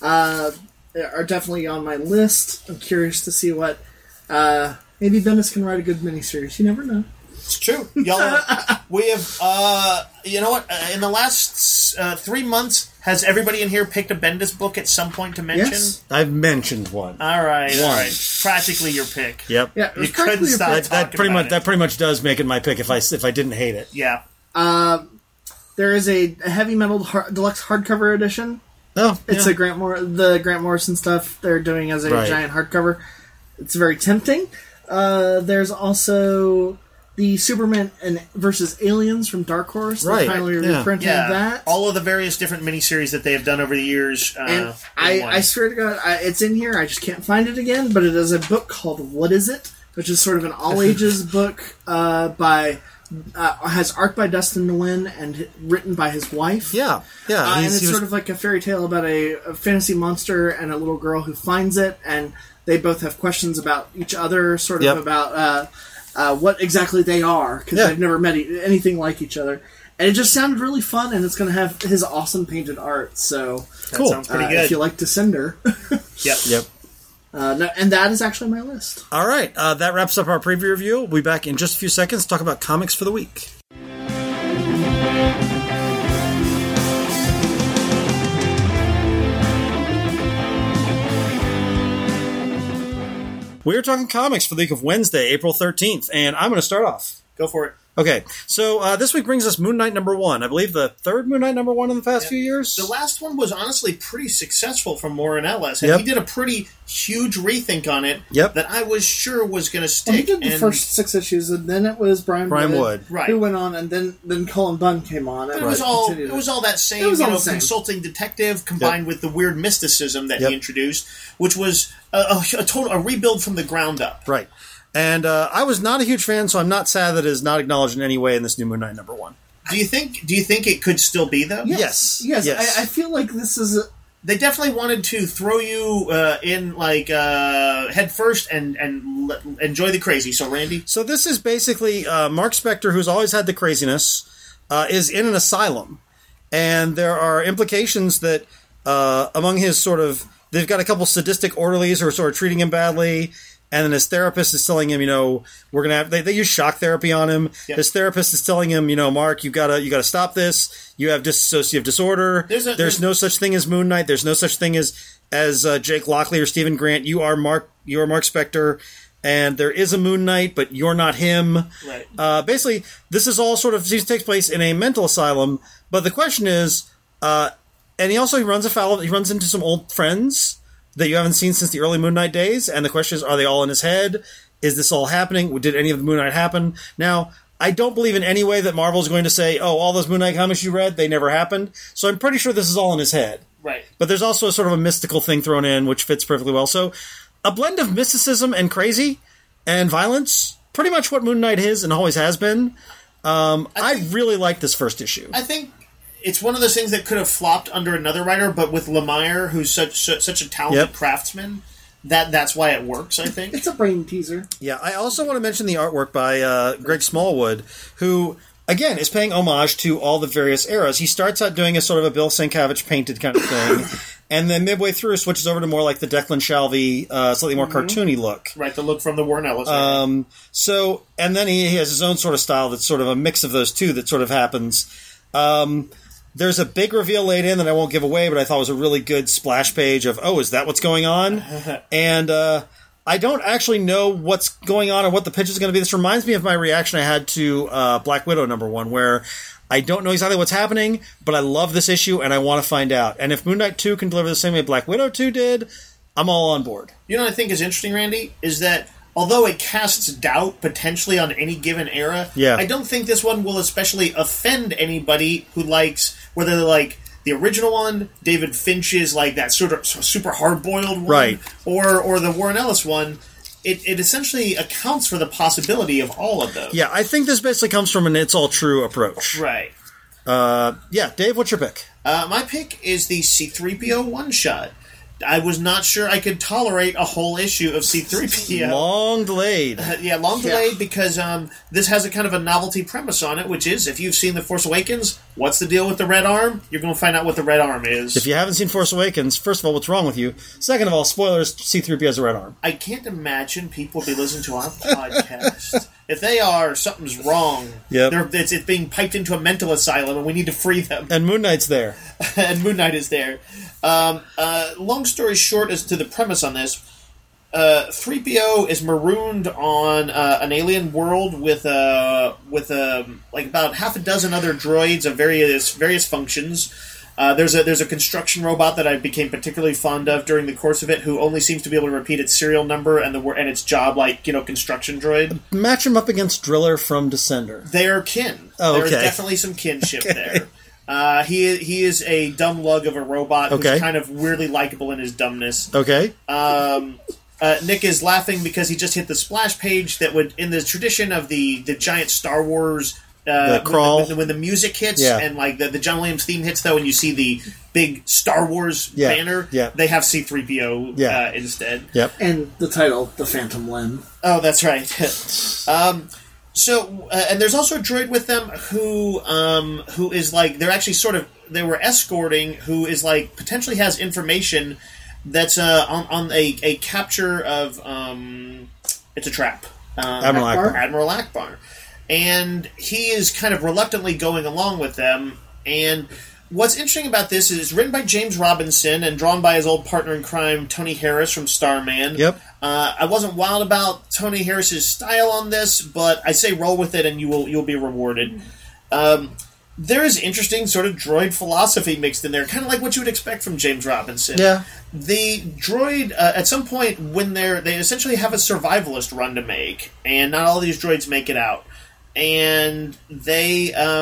are definitely on my list. I'm curious to see what... maybe Bendis can write a good miniseries. You never know. It's true. Y'all, we have, you know what, in the last 3 months, has everybody in here picked a Bendis book at some point to mention? Yes. I've mentioned one. All right. Practically your pick. Yep. Yeah, You couldn't stop That pretty much does make it my pick if I didn't hate it. Yeah. There is a heavy metal deluxe hardcover edition. Oh, It's the Grant Morrison stuff they're doing as a giant hardcover. It's very tempting. There's also the Superman versus Aliens from Dark Horse. They finally reprinted that. All of the various different miniseries that they have done over the years. And I swear to God, it's in here. I just can't find it again. But it is a book called What Is It? Which is sort of an all-ages book has art by Dustin Nguyen and written by his wife. Yeah. And it's sort of like a fairy tale about a fantasy monster and a little girl who finds it, and they both have questions about each other, sort of about what exactly they are, because they've never met anything like each other. And it just sounded really fun, and it's going to have his awesome painted art, so... Cool. That sounds pretty good. If you like Descender. Yep. And that is actually my list. All right. That wraps up our preview review. We'll be back in just a few seconds to talk about comics for the week. We're talking comics for the week of Wednesday, April 13th, and I'm going to start off. Go for it. Okay, so this week brings us Moon Knight #1. I believe the third Moon Knight #1 in the past few years. The last one was honestly pretty successful from Warren Ellis, and he did a pretty huge rethink on it that I was sure was going to stick. He did the first 6 issues, and then it was Brian Wood, who went on, and then Cullen Bunn came on. And it was all that same, consulting detective combined with the weird mysticism that he introduced, which was a rebuild from the ground up. Right. And I was not a huge fan, so I'm not sad that it is not acknowledged in any way in this new Moon Knight #1. Do you think it could still be though? Yes. I feel like this is. They definitely wanted to throw you in like head first and enjoy the crazy. So Randy. So this is basically Mark Spector, who's always had the craziness, is in an asylum, and there are implications that among his they've got a couple sadistic orderlies who are sort of treating him badly. And then his therapist is telling him, we're gonna have. They use shock therapy on him. Yep. His therapist is telling him, Mark, you gotta stop this. You have dissociative disorder. There's no such thing as Moon Knight. There's no such thing as Jake Lockley or Stephen Grant. You are Mark Spector, and there is a Moon Knight, but you're not him. Right. Basically, this is all takes place in a mental asylum. But the question is, and he runs into some old friends that you haven't seen since the early Moon Knight days, and the question is, are they all in his head? Is this all happening? Did any of the Moon Knight happen? Now, I don't believe in any way that Marvel's going to say, oh, all those Moon Knight comics you read, they never happened. So I'm pretty sure this is all in his head. Right. But there's also a sort of a mystical thing thrown in, which fits perfectly well. So a blend of mysticism and crazy and violence, pretty much what Moon Knight is and always has been. I really like this first issue. I think it's one of those things that could have flopped under another writer, but with Lemire, who's such a talented craftsman, that's why it works, I think. It's a brain teaser. Yeah, I also want to mention the artwork by Greg Smallwood, who, again, is paying homage to all the various eras. He starts out doing a sort of a Bill Sienkiewicz painted kind of thing, and then midway through switches over to more like the Declan Shalvey, slightly more cartoony look. Right, the look from the Warren Ellis. So, and then he has his own sort of style that's sort of a mix of those two that sort of happens. There's a big reveal laid in that I won't give away, but I thought was a really good splash page of, oh, is that what's going on? And I don't actually know what's going on or what the pitch is going to be. This reminds me of my reaction I had to Black Widow #1, where I don't know exactly what's happening, but I love this issue and I want to find out. And if Moon Knight 2 can deliver the same way Black Widow 2 did, I'm all on board. You know what I think is interesting, Randy, is that although it casts doubt potentially on any given era, I don't think this one will especially offend anybody who likes, whether they like the original one, David Finch's like that sort of super hard-boiled one, right, or the Warren Ellis one. It essentially accounts for the possibility of all of those. Yeah, I think this basically comes from an it's all true approach. Right. Dave, what's your pick? My pick is the C-3PO one-shot. I was not sure I could tolerate a whole issue of C-3PO. Long delayed. Long delayed because this has a kind of a novelty premise on it, which is, if you've seen The Force Awakens, what's the deal with the red arm? You're going to find out what the red arm is. If you haven't seen Force Awakens, first of all, what's wrong with you? Second of all, spoilers, C-3PO has a red arm. I can't imagine people be listening to our podcast. If they are, something's wrong. Yep. It's being piped into a mental asylum, and we need to free them. And Moon Knight's there. And Moon Knight is there. Long story short as to the premise on this, 3PO is marooned on an alien world with like about half a dozen other droids of various functions. There's a construction robot that I became particularly fond of during the course of it, who only seems to be able to repeat its serial number and its job, like, construction droid. Match him up against Driller from Descender. They are kin. Oh, okay. There's definitely some kinship there. He is a dumb lug of a robot who's kind of weirdly likable in his dumbness. Okay. Nick is laughing because he just hit the splash page that would, in the tradition of the giant Star Wars. The crawl. When the music hits and like the John Williams theme hits, though, and you see the big Star Wars banner, they have C-3PO instead. Yep. And the title, The Phantom Limb. Oh, that's right. So, and there's also a droid with them who is like, they were escorting, who is like, potentially has information that's on a capture of, it's a trap. Admiral Akbar. Admiral Akbar. And he is kind of reluctantly going along with them. And what's interesting about this is it's written by James Robinson and drawn by his old partner in crime, Tony Harris from Starman. Yep. I wasn't wild about Tony Harris's style on this, but I say roll with it and you'll be rewarded. There is interesting sort of droid philosophy mixed in there, kind of like what you would expect from James Robinson. Yeah. The droid, at some point, when they essentially have a survivalist run to make, and not all these droids make it out. And they,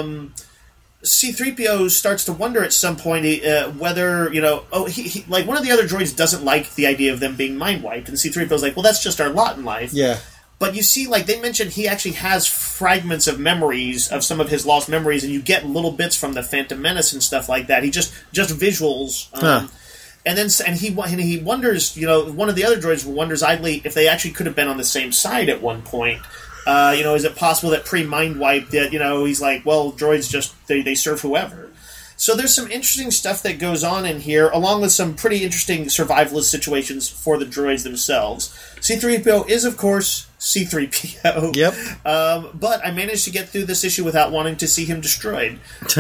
C-3PO starts to wonder at some point whether, he like one of the other droids doesn't like the idea of them being mind wiped, and C-3PO's like, well, that's just our lot in life. Yeah. But you see, like they mentioned, he actually has fragments of memories of some of his lost memories, and you get little bits from the Phantom Menace and stuff like that. He just visuals. And he wonders, one of the other droids wonders idly if they actually could have been on the same side at one point. Is it possible that pre-mind wipe that, he's like, well, droids just, they serve whoever. So there's some interesting stuff that goes on in here, along with some pretty interesting survivalist situations for the droids themselves. C-3PO is, of course, C-3PO. Yep. But I managed to get through this issue without wanting to see him destroyed.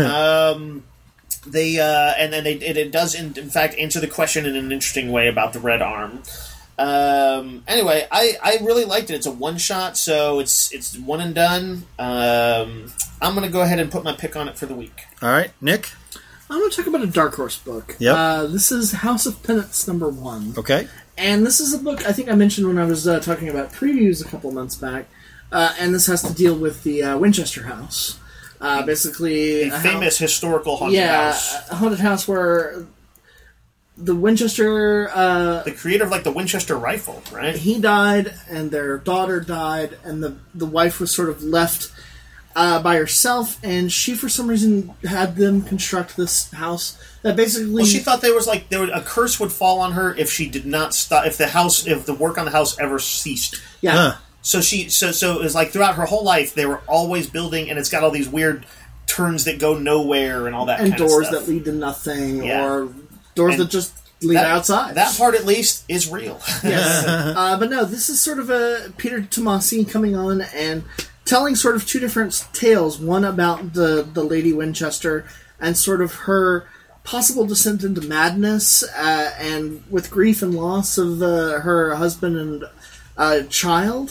It does, in fact, answer the question in an interesting way about the red arm. Anyway, I really liked it. It's a one-shot, so it's one and done. I'm going to go ahead and put my pick on it for the week. All right, Nick? I'm going to talk about a Dark Horse book. Yep. This is House of Penance #1. Okay. And this is a book I think I mentioned when I was talking about previews a couple months back. and this has to deal with the Winchester house. Basically, a famous historical haunted house. Yeah, a haunted house where the Winchester... the creator of, like, the Winchester rifle, right? He died, and their daughter died, and the wife was sort of left by herself, and she, for some reason, had them construct this house that basically... Well, she thought a curse would fall on her if she did not stop, if the work on the house ever ceased. Yeah. Huh. So it was like throughout her whole life, they were always building, and it's got all these weird turns that go nowhere and all that kind of stuff. And doors that lead to nothing, or doors that just lead outside. That part, at least, is real. Yes. But no, this is sort of a Peter Tomasi coming on and telling sort of two different tales. One about the Lady Winchester and sort of her possible descent into madness and with grief and loss of her husband and child.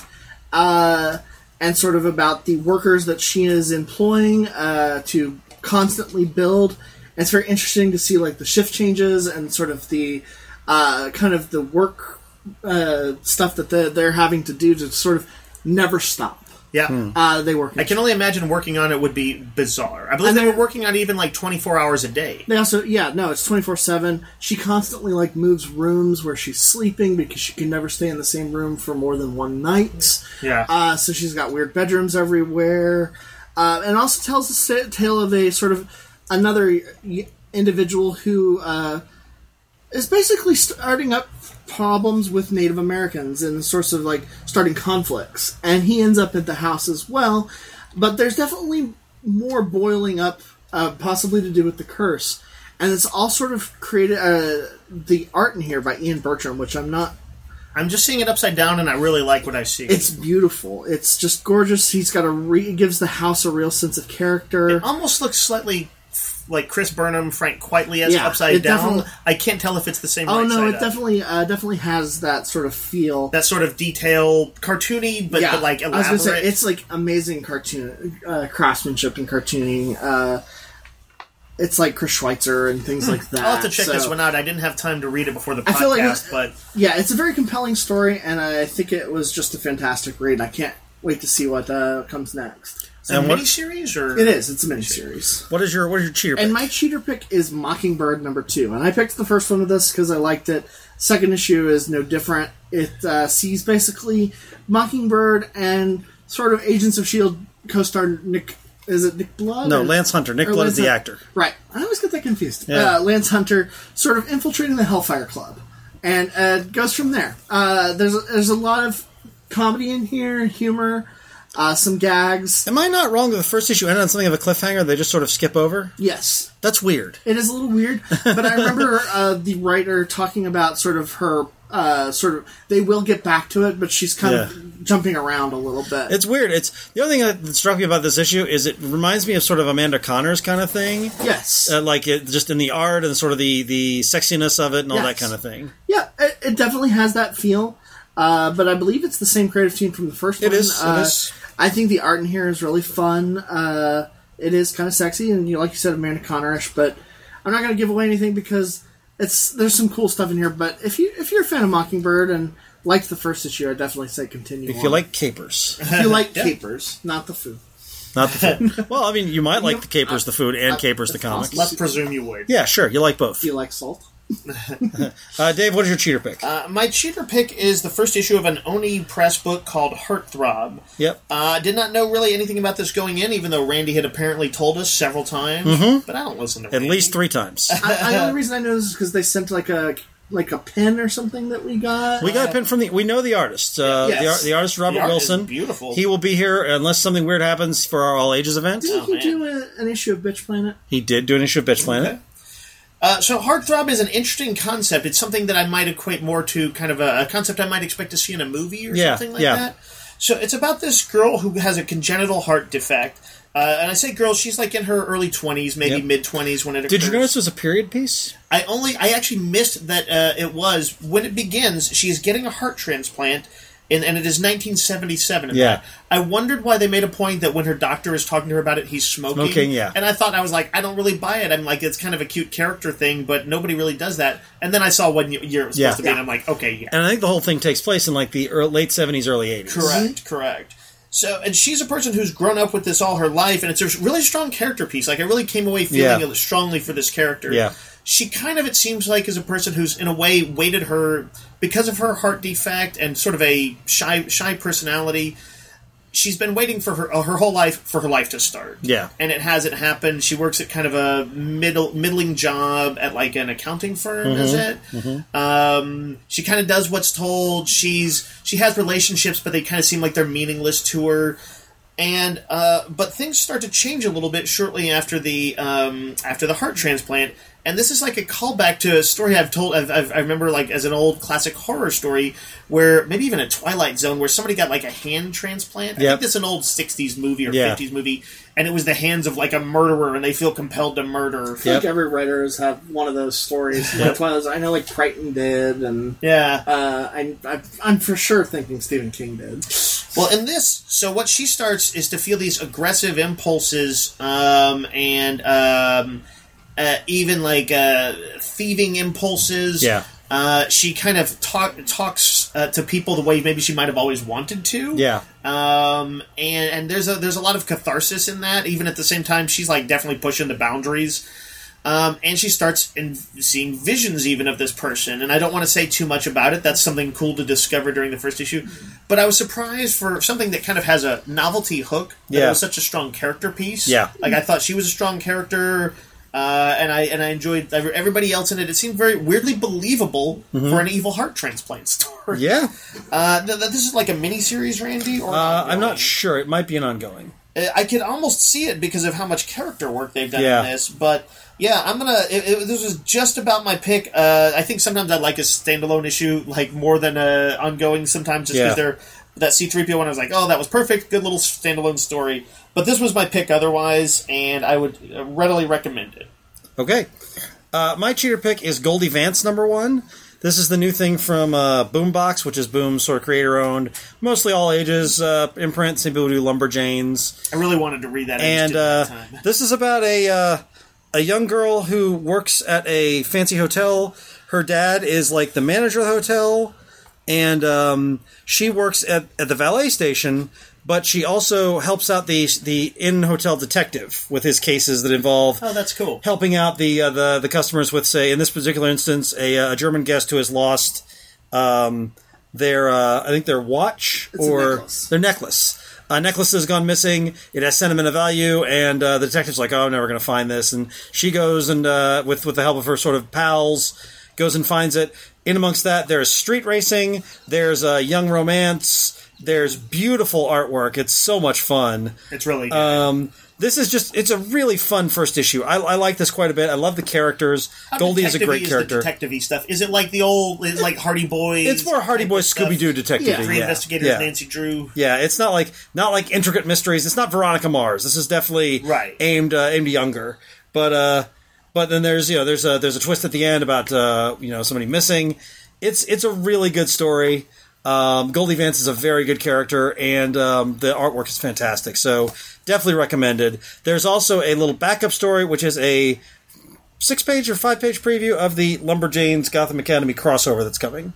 And sort of about the workers that she is employing to constantly build. And it's very interesting to see like the shift changes and sort of the kind of the work stuff that they're having to do to sort of never stop. Yeah. They work. I can only imagine working on it would be bizarre. I believe they were working on even like 24 hours a day. They also, it's 24/7. She constantly like moves rooms where she's sleeping because she can never stay in the same room for more than one night. Yeah. So she's got weird bedrooms everywhere. And also tells the tale of a sort of another individual who is basically starting up problems with Native Americans and sorts of like starting conflicts, and he ends up at the house as well. But there's definitely more boiling up, possibly to do with the curse, and it's all sort of created. The art in here by Ian Bertram, which I'm just seeing it upside down, and I really like what I see. It's beautiful. It's just gorgeous. He's got it gives the house a real sense of character. It almost looks slightly like Chris Burnham, Frank Quitely as upside down. I can't tell if it's the same. Oh no, it definitely has that sort of feel, that sort of detail, cartoony, but like elaborate. I was going to say it's like amazing cartoon craftsmanship and cartooning. It's like Chris Schweitzer and things like that. I'll have to check this one out. I didn't have time to read it before the podcast, but it's a very compelling story, and I think it was just a fantastic read. I can't wait to see what comes next. Is it a miniseries, or it is? It's a miniseries. What is your cheater pick? And my cheater pick is Mockingbird #2, and I picked the first one of this because I liked it. Second issue is no different. It sees basically Mockingbird and sort of Agents of S.H.I.E.L.D. co-star Nick. Is it Nick Blood? No, Lance Hunter. Nick Blood is the actor. Right. I always get that confused. Yeah. Lance Hunter sort of infiltrating the Hellfire Club, and goes from there. There's a lot of comedy in here, humor. Some gags. Am I not wrong that the first issue ended on something of a cliffhanger they just sort of skip over? Yes. That's weird. It is a little weird, but I remember the writer talking about sort of her, they will get back to it, but she's kind of jumping around a little bit. It's weird. The only thing that struck me about this issue is it reminds me of sort of Amanda Connor's kind of thing. Yes. Like it just in the art and sort of the sexiness of it and all that kind of thing. Yeah, it definitely has that feel. But I believe it's the same creative team from the first one. It is. I think the art in here is really fun. It is kind of sexy, and like you said, Amanda Connor-ish. But I'm not going to give away anything because there's some cool stuff in here. But if you're a fan of Mockingbird and liked the first issue, I'd definitely say continue. If you like capers, if you like capers, not the food. Not the food. Well, I mean, you might like the capers, the food, and capers, the comics. Let's presume you would. Yeah, sure. You like both. Do you like salt? Dave, what is your cheater pick? My cheater pick is the first issue of an Oni Press book called Heartthrob. Yep. Did not know really anything about this going in, even though Randy had apparently told us several times. Mm-hmm. But I don't listen to Randy. At least 3 times. The only reason I know this is because they sent like a pin or something that we got. We got a pin from we know the artist. Yes. The artist Robert Wilson. Is beautiful. He will be here unless something weird happens for our All Ages event. Didn't he do an issue of Bitch Planet? He did do an issue of Bitch Planet. Okay. So Heartthrob is an interesting concept. It's something that I might equate more to kind of a concept I might expect to see in a movie or something like that. So it's about this girl who has a congenital heart defect. And I say girl, she's like in her early 20s, maybe mid-20s when it occurs. Did you notice it was a period piece? I actually missed that it was. When it begins, she is getting a heart transplant, and it is 1977. I wondered why they made a point that when her doctor is talking to her about it, he's smoking. And I was like, I don't really buy it. I'm like, it's kind of a cute character thing, but nobody really does that. And then I saw what year it was supposed to be, and I'm like, okay, And I think the whole thing takes place in like the late 70s, early 80s. Correct. So, and she's a person who's grown up with this all her life, and it's a really strong character piece. Like, I really came away feeling strongly for this character. Yeah. She kind of, it seems like, is a person who's, in a way, weighted her, because of her heart defect and sort of a shy personality, she's been waiting for her whole life for her life to start. Yeah. And it hasn't happened. She works at kind of a middling job at, like, an accounting firm, is it? Mm-hmm. She kind of does what's told. She has relationships, but they kind of seem like they're meaningless to her. And but things start to change a little bit shortly after the heart transplant. And this is like a callback to a story I've told. I remember, like, as an old classic horror story, where maybe even a Twilight Zone, where somebody got, like, a hand transplant. I think this is an old 60s movie or 50s movie, and it was the hands of, like, a murderer, and they feel compelled to murder. I think every writer has had one of those stories. I know, like, Crichton did, and I'm for sure thinking Stephen King did. Well, in this, so what she starts is to feel these aggressive impulses, even like thieving impulses. Yeah. She kind of talks to people the way maybe she might have always wanted to. Yeah. And there's a lot of catharsis in that. Even at the same time, she's like definitely pushing the boundaries. And she starts seeing visions even of this person. And I don't want to say too much about it. That's something cool to discover during the first issue. But I was surprised for something that kind of has a novelty hook. That it was such a strong character piece. Yeah. Like, I thought she was a strong character. And I enjoyed everybody else in it. It seemed very weirdly believable for an evil heart transplant story. Yeah. This is like a miniseries, Randy? Or I'm not sure. It might be an ongoing. I could almost see it because of how much character work they've done in this. But, yeah, I'm going to... This was just about my pick. I think sometimes I like a standalone issue like more than an ongoing sometimes just because they're... That C-3PO one, I was like, oh, that was perfect. Good little standalone story. But this was my pick otherwise, and I would readily recommend it. Okay. My cheater pick is Goldie Vance #1. This is the new thing from Boombox, which is Boom's sort of creator-owned, mostly all ages imprint. Some people do Lumberjanes. I really wanted to read that. And this is about a young girl who works at a fancy hotel. Her dad is like the manager of the hotel. And she works at the valet station, but she also helps out the in-hotel detective with his cases that involve that's cool. Helping out the customers with, say, in this particular instance, a German guest who has lost their watch or their necklace. A necklace has gone missing. It has sentimental value, and the detective's like, "Oh, I'm never going to find this." And she goes and with the help of her sort of pals, goes and finds it. In amongst that, there's street racing, there's young romance, there's beautiful artwork. It's so much fun. It's really good. This is it's a really fun first issue. I like this quite a bit. I love the characters. Goldie is a great character. Detective-y stuff. Is it like the old, like Hardy Boys? It's more Hardy Boys, Scooby-Doo detective-y. Three investigators, Nancy Drew. Yeah, it's not like intricate mysteries. It's not Veronica Mars. This is definitely aimed younger. But then there's a twist at the end about somebody missing. It's a really good story. Goldie Vance is a very good character, and the artwork is fantastic. So definitely recommended. There's also a little backup story, which is a 6-page or 5-page preview of the Lumberjanes Gotham Academy crossover that's coming.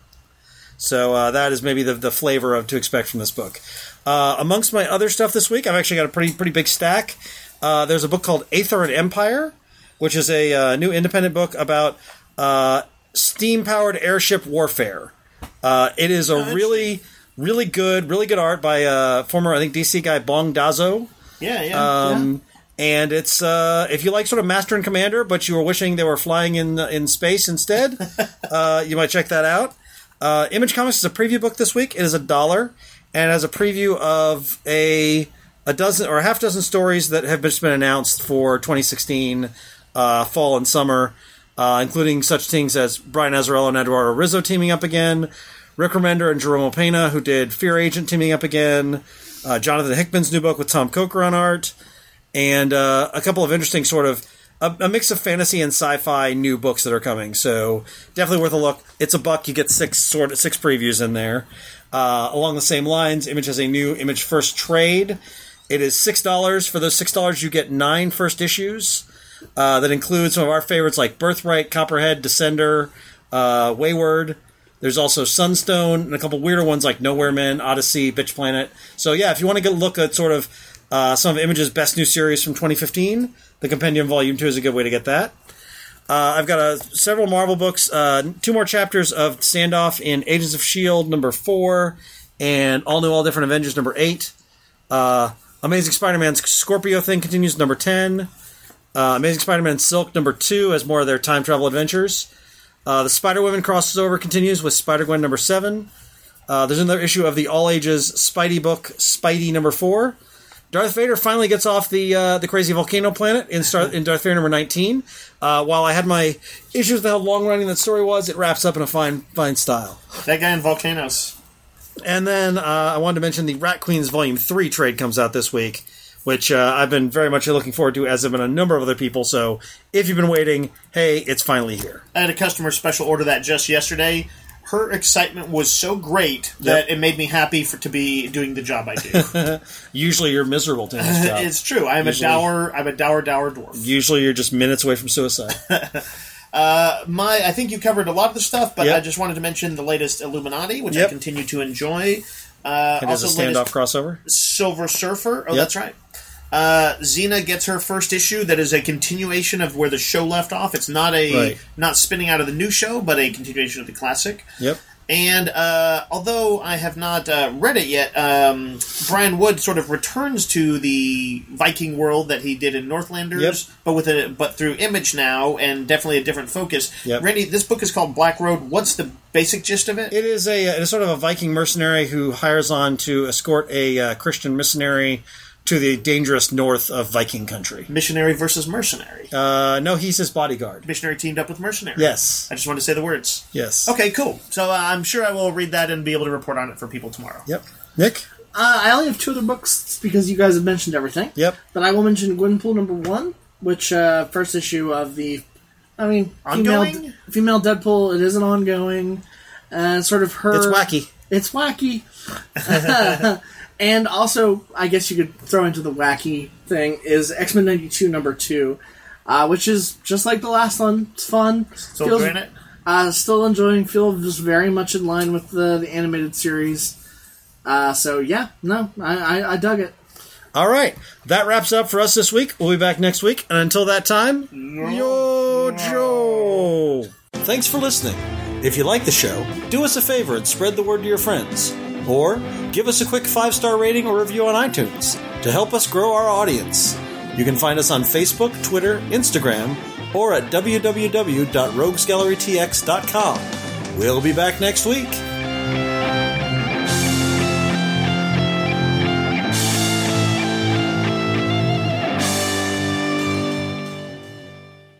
So that is maybe the flavor of to expect from this book. Amongst my other stuff this week, I've actually got a pretty big stack. There's a book called Aether and Empire, which is a new independent book about steam-powered airship warfare. It is a really good art by former, I think, DC guy Bong Dazo. And it's if you like sort of Master and Commander, but you were wishing they were flying in space instead, you might check that out. Image Comics is a preview book this week. It is $1, and it has a preview of a dozen or a half dozen stories that have just been announced for 2016 fall and summer. Including such things as Brian Azzarello and Eduardo Rizzo teaming up again, Rick Remender and Jerome Pena, who did Fear Agent, teaming up again, Jonathan Hickman's new book with Tom Coker on art, and a couple of interesting sort of a mix of fantasy and sci-fi new books that are coming. So definitely worth a look. It's $1. You get six previews in there. Along the same lines, Image has a new Image First trade. It is $6. For those $6, you get 9 first issues. That includes some of our favorites like Birthright, Copperhead, Descender, Wayward, There's also Sunstone and a couple weirder ones like Nowhere Men, Odyssey, Bitch Planet. So yeah, if you want to look at sort of some of Image's best new series from 2015, the Compendium Volume 2 is a good way to get that. I've got several Marvel books, 2 more chapters of Standoff in Agents of S.H.I.E.L.D. number 4 and All New, All Different Avengers number 8. Amazing Spider-Man's Scorpio thing continues number 10. Amazing Spider-Man Silk number 2 as more of their time travel adventures. The Spider-Women crossover continues with Spider-Gwen number 7. There's another issue of the all-ages Spidey book, Spidey number 4. Darth Vader finally gets off the crazy volcano planet in Darth Vader number 19. While I had my issues with how long-running that story was, it wraps up in a fine style. That guy in volcanoes. And then I wanted to mention the Rat Queens Volume 3 trade comes out this week, which I've been very much looking forward to, as have been a number of other people. So if you've been waiting, hey, it's finally here. I had a customer special order that just yesterday. Her excitement was so great that it made me happy to be doing the job I do. Usually you're miserable doing this job. It's true. I'm a dour dwarf. Usually you're just minutes away from suicide. I think you covered a lot of the stuff, but I just wanted to mention the latest Illuminati, which I continue to enjoy. It is a Standoff crossover. Silver Surfer. Oh, that's right. Xena gets her first issue that is a continuation of where the show left off. It's not not spinning out of the new show, but a continuation of the classic. Yep. And although I have not read it yet, Brian Wood sort of returns to the Viking world that he did in Northlanders, but through Image now, and definitely a different focus. Yep. Randy, this book is called Black Road. What's the basic gist of it? It is sort of a Viking mercenary who hires on to escort a Christian missionary to the dangerous north of Viking country. Missionary versus mercenary. No, he's his bodyguard. Missionary teamed up with mercenary. Yes. I just wanted to say the words. Yes. Okay, cool. So I'm sure I will read that and be able to report on it for people tomorrow. Yep. Nick? I only have 2 other books because you guys have mentioned everything. Yep. But I will mention Gwenpool number 1, which first issue of the, ongoing? female Deadpool. It isn't ongoing. Sort of her... It's wacky. And also, I guess you could throw into the wacky thing, is X-Men 92 number 2, which is just like the last one. It's fun. Still enjoying it? Still enjoying. Feels very much in line with the animated series. So, yeah. No, I dug it. All right. That wraps up for us this week. We'll be back next week. And until that time, Yo Joe! Thanks for listening. If you like the show, do us a favor and spread the word to your friends. Or give us a quick 5-star rating or review on iTunes to help us grow our audience. You can find us on Facebook, Twitter, Instagram, or at www.roguesgallerytx.com. We'll be back next week.